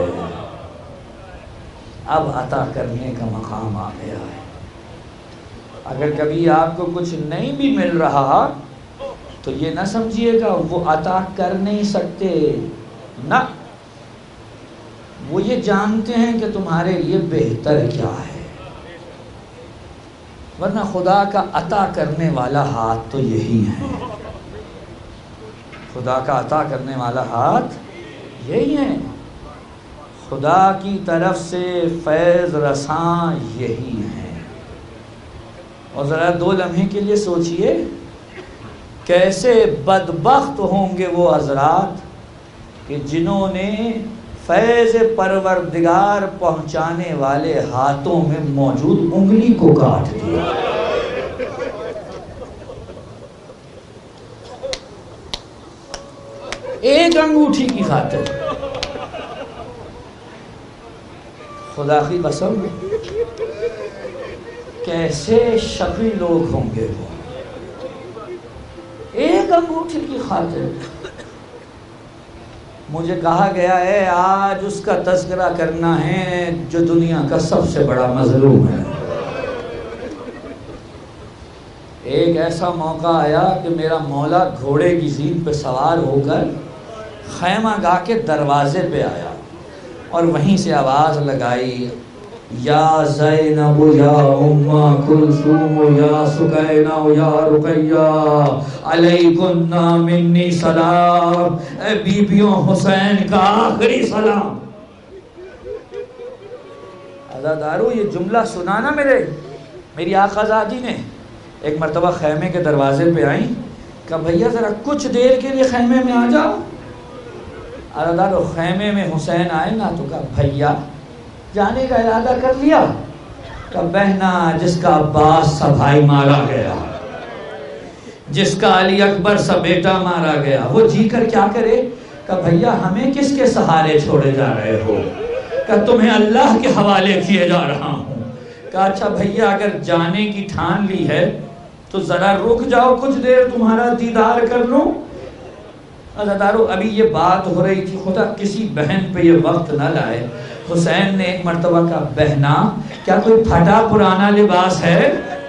اب عطا کرنے کا مقام آ گیا ہے۔ اگر کبھی آپ کو کچھ نہیں بھی مل رہا تو یہ نہ سمجھیے گا وہ عطا کر نہیں سکتے، نہ، وہ یہ جانتے ہیں کہ تمہارے لیے بہتر کیا ہے، ورنہ خدا کا عطا کرنے والا ہاتھ تو یہی ہے، خدا کا عطا کرنے والا ہاتھ یہی ہے، خدا کی طرف سے فیض رساں یہی ہے۔ اور ذرا دو لمحے کے لیے سوچئے کیسے بدبخت ہوں گے وہ حضرات کہ جنہوں نے فیض پروردگار پہنچانے والے ہاتھوں میں موجود انگلی کو کاٹ دیا۔ ایک انگوٹھی کی خاطر، خدا کی قسم کیسے شقی لوگ ہوں گے وہ، ایک انگوٹھی کی خاطر۔ مجھے کہا گیا ہے آج اس کا تذکرہ کرنا ہے جو دنیا کا سب سے بڑا مظلوم ہے۔ ایک ایسا موقع آیا کہ میرا مولا گھوڑے کی زین پہ سوار ہو کر خیمہ گاہ کے دروازے پہ آیا اور وہیں سے آواز لگائی یا زینب یا ام کلثوم یا سکینہ یا رقیہ علیکن منی سلام، اے بیبیوں حسین کا آخری سلام۔ عزادارو یہ جملہ سنا نا میری آقا زادی نے، ایک مرتبہ خیمے کے دروازے پہ آئیں، کہا بھیا ذرا کچھ دیر کے لیے خیمے میں آ جاؤ۔ عزادارو خیمے میں حسین آئے نا تو کہا بھیا جانے کا ارادہ کر لیا؟ کہا بہنا جس کا عباس سا بھائی مارا گیا، جس کا علی اکبر سا بیٹا مارا گیا، وہ جی کر کیا کرے؟ کہا بھیا ہمیں کس کے سہارے چھوڑے جا رہے ہو؟ کہ تمہیں اللہ کے حوالے کیے جا رہا ہوں۔ کہا اچھا بھیا اگر جانے کی ٹھان لی ہے تو ذرا رک جاؤ، کچھ دیر تمہارا دیدار کر لوں۔ عزادارو ابھی یہ بات ہو رہی تھی، خدا کسی بہن پہ یہ وقت نہ لائے، حسین نے ایک مرتبہ کہا بہنا کیا کوئی پھٹا پرانا لباس ہے؟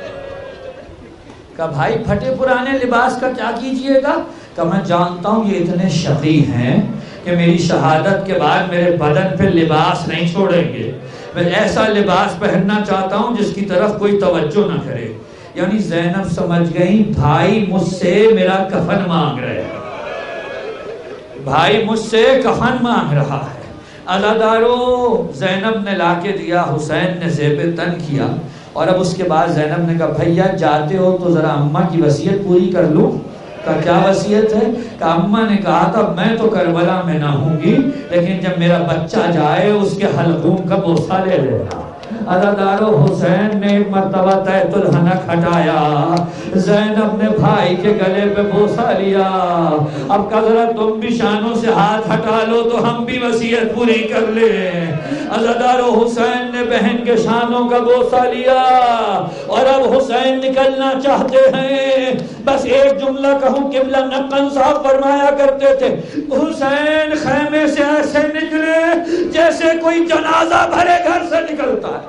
کہا بھائی پھٹے پرانے لباس کا کیا کیجئے گا؟ کہ میں جانتا ہوں یہ اتنے شقی ہیں کہ میری شہادت کے بعد میرے بدن پہ لباس نہیں چھوڑیں گے، میں ایسا لباس پہننا چاہتا ہوں جس کی طرف کوئی توجہ نہ کرے۔ یعنی زینب سمجھ گئی بھائی مجھ سے میرا کفن مانگ رہے ہیں، بھائی مجھ سے کفن مانگ رہا ہے۔ عزادارو زینب نے لا کے دیا، حسین نے زیب تن کیا، اور اب اس کے بعد زینب نے کہا بھیا جاتے ہو تو ذرا اماں کی وصیت پوری کر لوں۔ کہا کیا وصیت ہے؟ کہ اماں نے کہا تھا میں تو کربلا میں نہ ہوں گی، لیکن جب میرا بچہ جائے اس کے حلقوم کا بوسہ لے لینا۔ عزادارو حسین نے ایک مرتبہ تحت الحنک ہٹایا، زینب نے بھائی کے گلے پہ بوسہ لیا۔ اب کہا ذرا تم بھی شانوں سے ہاتھ ہٹا لو تو ہم بھی وصیت پوری کر لیں۔ عزادارو حسین نے بہن کے شانوں کا بوسہ لیا، اور اب حسین نکلنا چاہتے ہیں۔ بس ایک جملہ کہوں، قبلہ نقن صاحب فرمایا کرتے تھے حسین خیمے سے ایسے نکلے جیسے کوئی جنازہ بھرے گھر سے نکلتا ہے۔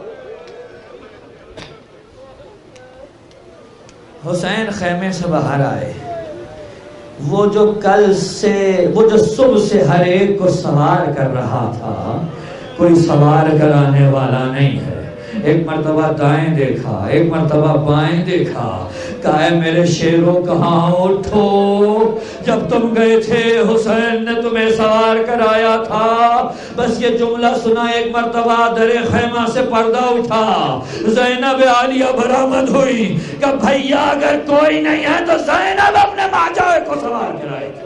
حسین خیمے سے باہر آئے، وہ جو صبح سے ہر ایک کو سوار کر رہا تھا کوئی سوار کرانے والا نہیں ہے۔ ایک مرتبہ دائیں دیکھا، ایک مرتبہ بائیں دیکھا، کہا اے میرے شیروں کہاں اٹھو، جب تم گئے تھے حسین نے تمہیں سوار کرایا تھا۔ بس یہ جملہ سنا، ایک مرتبہ در خیمہ سے پردہ اٹھا، زینب عالیہ برآمد ہوئی کہ بھیا اگر کوئی نہیں ہے تو زینب اپنے ماجا کو سوار کرائے گی۔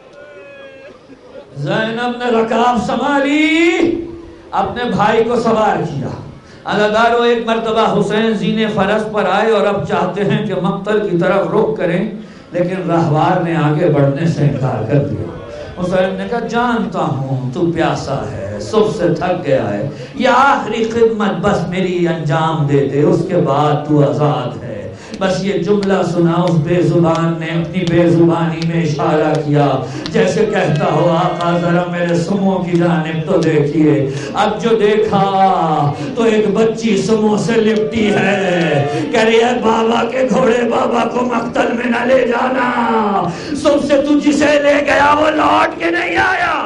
زینب نے رکاب سنبھالی، اپنے بھائی کو سوار کیا۔ عزادارو ایک مرتبہ حسین زینے فرس پر آئے اور اب چاہتے ہیں کہ مقتل کی طرف رخ کریں، لیکن راہوار نے آگے بڑھنے سے انکار کر دیا۔ حسین نے کہا جانتا ہوں تو پیاسا ہے، صبح سے تھک گیا ہے، یہ آخری خدمت بس میری انجام دے دے، اس کے بعد تو آزاد ہے۔ بس یہ جملہ سنا، اس بے زبان نے اپنی بے زبانی میں اشارہ کیا، جیسے کہتا ہو آقا ذرا میرے سمو کی جانب تو دیکھیے۔ اب جو دیکھا تو ایک بچی سمو سے لپٹی ہے، کہہ رہی ہے بابا کے گھوڑے بابا کو مقتل میں نہ لے جانا، صبح سے تو جسے لے گیا وہ لوٹ کے نہیں آیا۔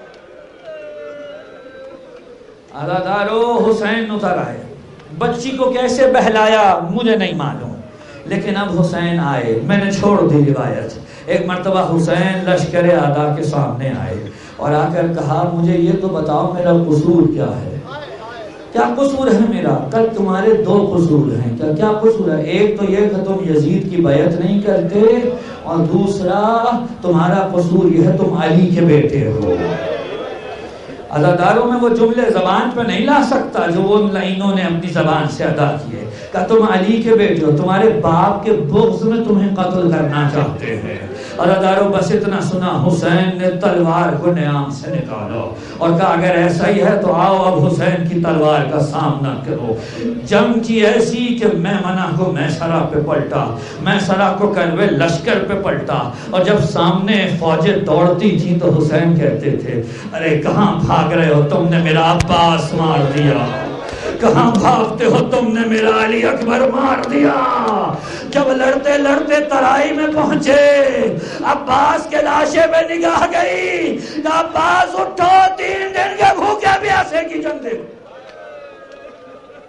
عزادارو حسین اتر آئے، بچی کو کیسے بہلایا مجھے نہیں معلوم، لیکن اب حسین آئے، میں نے چھوڑ دی روایت۔ ایک مرتبہ حسین لشکر اعداء کے سامنے آئے اور آ کر کہا مجھے یہ تو بتاؤ میرا قصور کیا ہے؟ کیا قصور ہے میرا؟ کل تمہارے دو قصور ہیں، کیا قصور ہے؟ ایک تو یہ کہ تم یزید کی بیعت نہیں کرتے، اور دوسرا تمہارا قصور یہ ہے تم علی کے بیٹے ہو۔ عزاداروں میں وہ جملے زبان پہ نہیں لا سکتا جو وہ لائنوں نے اپنی زبان سے ادا کیے، کہ تم علی کے بیٹے ہو، تمہارے باپ کے بغض میں تمہیں قتل کرنا چاہتے ہیں۔ عزاداروں بس اتنا سنا، حسین نے تلوار کو نیام سے نکالا اور کہا اگر ایسا ہی ہے تو آؤ اب حسین کی تلوار کا سامنا کرو۔ جنگ کی ایسی کہ میمنہ کو میسرہ پہ پلٹا، میسرہ کو کروے لشکر پہ پلٹا، اور جب سامنے فوجیں دوڑتی تھی تو حسین کہتے تھے ارے کہاں بھاگ رہے ہو، تم نے میرا عباس مار دیا، کہاں بھاگتے ہو، تم نے میرا علی اکبر مار دیا۔ جب لڑتے لڑتے ترائی میں پہنچے، عباس کے لاشے پہ نگاہ گئی کہ عباس اٹھو، 3 دن کے بھوکے پیاسے کی جنگ دیکھو۔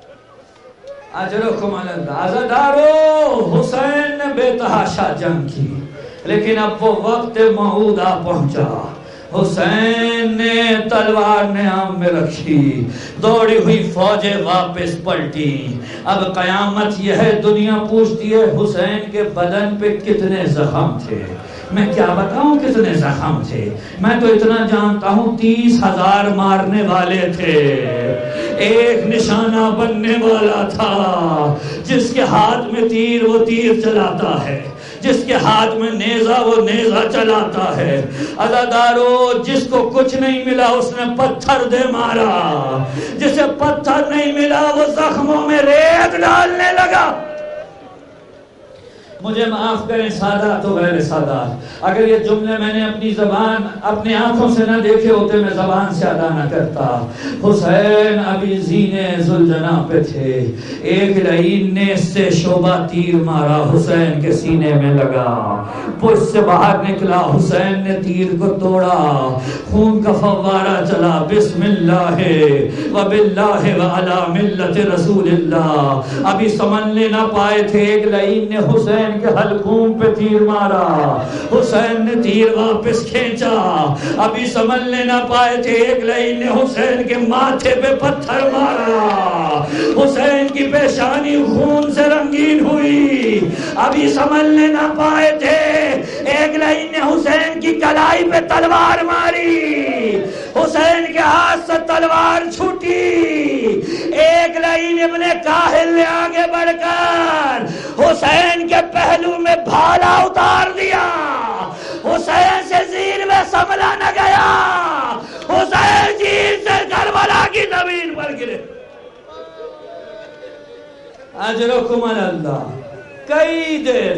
اجرکم علی اللہ. عزادارو، حسین نے بے تحاشا جنگ کی، لیکن اب وہ وقت موعود آ پہنچا. حسین نے تلوار نیام میں رکھی، دوڑی ہوئی فوجیں واپس پلٹی. اب قیامت یہ ہے، دنیا پوچھتی ہے حسین کے بدن پہ کتنے زخم تھے. میں کیا بتاؤں کتنے زخم تھے، میں تو اتنا جانتا ہوں 30,000 مارنے والے تھے. ایک نشانہ بننے والا تھا. جس کے ہاتھ میں تیر وہ تیر چلاتا ہے، جس کے ہاتھ میں نیزہ وہ نیزہ چلاتا ہے. عزادارو، جس کو کچھ نہیں ملا اس نے پتھر دے مارا، جسے پتھر نہیں ملا وہ زخموں میں ریت ڈالنے لگا. مجھے معاف کریں سادات و غیر سادات، اگر یہ جملے میں نے اپنی زبان اپنی آنکھوں سے نہ دیکھے ہوتے میں زبان سے ادا نہ کرتا. حسین ابھی زینے ذوالجناح پہ تھے، ایک لعین نے اس سے شعبہ تیر مارا، حسین کے سینے میں لگا، پشت سے باہر نکلا. حسین نے تیر کو توڑا، خون کا فوارہ چلا. بسم اللہ وباللہ وعلی ملت رسول اللہ. ابھی سمجھنے نہ پائے تھے، ایک لعین نے حسین کے حلقوم پہ تیر مارا، حسین نے تیر واپس کھینچا. ابھی سمجھ لینا پائے تھے، ایک لعین نے حسین کے ماتھے پہ پتھر مارا، حسین کی پیشانی خون سے رنگین ہوئی. ابھی سمجھ لینا پائے تھے، ایک لعین نے حسین کی کلائی پہ تلوار ماری، حسین کے ہاتھ سے تلوار چھوٹی. ایک لعین ابن کاہل نے آگے بڑھ کر حسین کے پہلو میں بھالا اتار دیا. حسین سے زیر میں سنبھلا نہ گیا، حسین زیر سے کربلا کی زمین پر گرے. اجرکم علی اللہ. کئی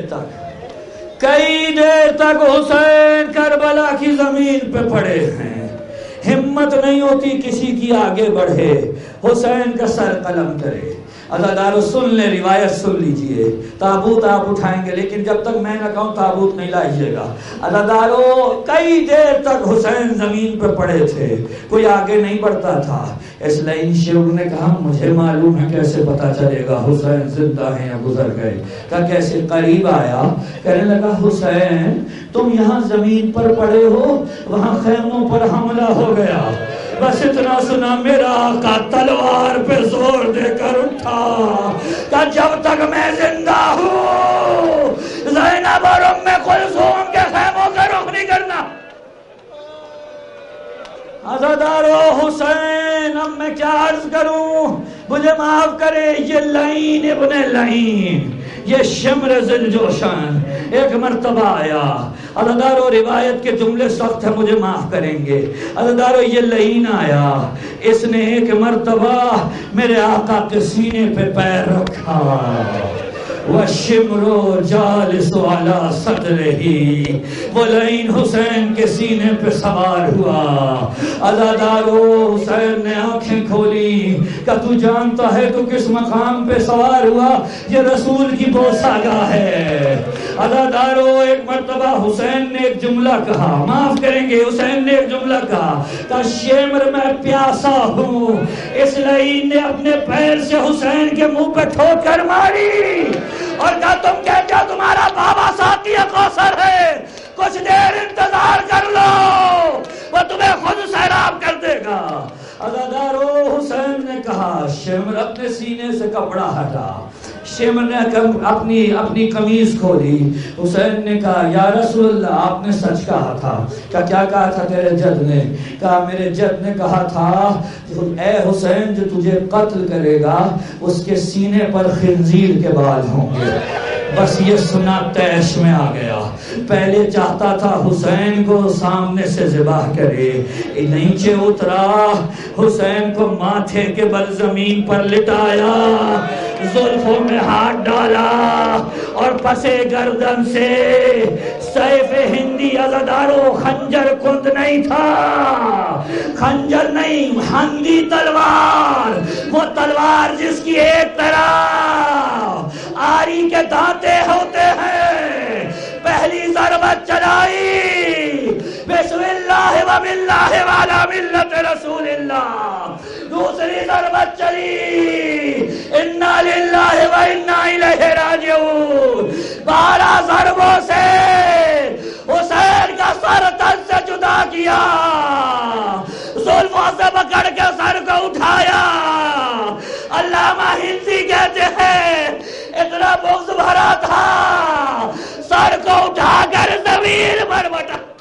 دیر تک حسین کربلا کی زمین پہ پڑے ہیں. ہمت نہیں ہوتی کسی کی آگے بڑھے، حسین کا سر قلم کرے. عزادارو سن لیں، روایت سن لیجئے. تابوت آپ اٹھائیں گے لیکن جب تک میں نہ کہوں تابوت نہیں لائیے گا. عزادارو، کئی دیر تک حسین زمین پر پڑے تھے، کوئی آگے نہیں بڑھتا تھا. اس لعین شیخ نے کہا مجھے معلوم ہے کیسے پتا چلے گا حسین زندہ ہیں یا گزر گئے. کہا کیسے؟ قریب آیا، کہنے لگا حسین تم یہاں زمین پر پڑے ہو، وہاں خیموں پر حملہ ہو گیا. بس اتنا سنا، میرا آقا تلوار پہ زور دے کر اٹھا کہ جب تک میں زندہ ہوں زینب اور ام کلثوم کے خیموں کا رخ نہیں کرنا. عزادارو حسین، اب میں کیا عرض کروں، مجھے معاف کرے. یہ لعین ابن لعین، یہ شمر ذوالجوشن ایک مرتبہ آیا. عزادارو روایت کے جملے سخت ہیں، مجھے معاف کریں گے. عزادارو یہ لعین آیا، اس نے ایک مرتبہ میرے آقا کے سینے پہ پیر رکھا. وَالشِّمْرُ جَالِسُ عَلَى صَدْرِهِ. وہ لعین حسین کے سینے پہ سوار ہوا. عزادارو، حسین نے آنکھیں کھولی کہ تو جانتا ہے تو کس مقام پہ سوار ہوا؟ یہ رسول کی بوساگاہ ہے. عزادارو، ایک مرتبہ حسین نے ایک جملہ کہا، معاف کریں گے، حسین نے ایک جملہ کہا کہ شمر میں پیاسا ہوں. اس لعین نے اپنے پیر سے حسین کے منہ پہ ٹھوکر ماری اور کہا تم کہتے ہو تمہارا بابا ساتھی کوثر ہے، کچھ دیر انتظار کر لو، وہ تمہیں خود سیراب کر دے گا. عزادارو، حسین نے کہا، شمر اپنے سینے سے کپڑا ہٹا. شمر نے اپنی قمیض کھولی. حسین نے کہا یا رسول اللہ، آپ نے سچ کہا تھا. کیا کہا تھا تیرے جد نے؟ کہا میرے جد نے کہا تھا اے حسین جو تجھے قتل کرے گا اس کے سینے پر خنزیر کے بال ہوں گے. بس یہ سنا تیش میں آ گیا. پہلے چاہتا تھا حسین کو سامنے سے ذبح کرے، نیچے اترا، حسین کو ماتھے کے بل زمین پر لٹایا، زلفوں میں ہاتھ ڈالا اور پسے گردن سے سیف ہندی. عزادارو، خنجر کند نہیں تھا، خنجر نہیں، ہندی تلوار، وہ تلوار جس کی ایک طرف آری کے دانتے ہوتے ہیں. پہلی ضربت چلائی، بسم اللہ و باللہ وعلی ملت رسول اللہ. دوسری ضربت چلی، انا للہ و انا الیہ راجعون، 12 ضربوں سے حسین کا سر تن سے جدا کیا، زلفوں سے پکڑ کے سر کو اٹھایا۔ علامہ ہندی کہتے ہیں اتنا بغض بھرا تھا، سر کو اٹھا کر زمین پر بٹا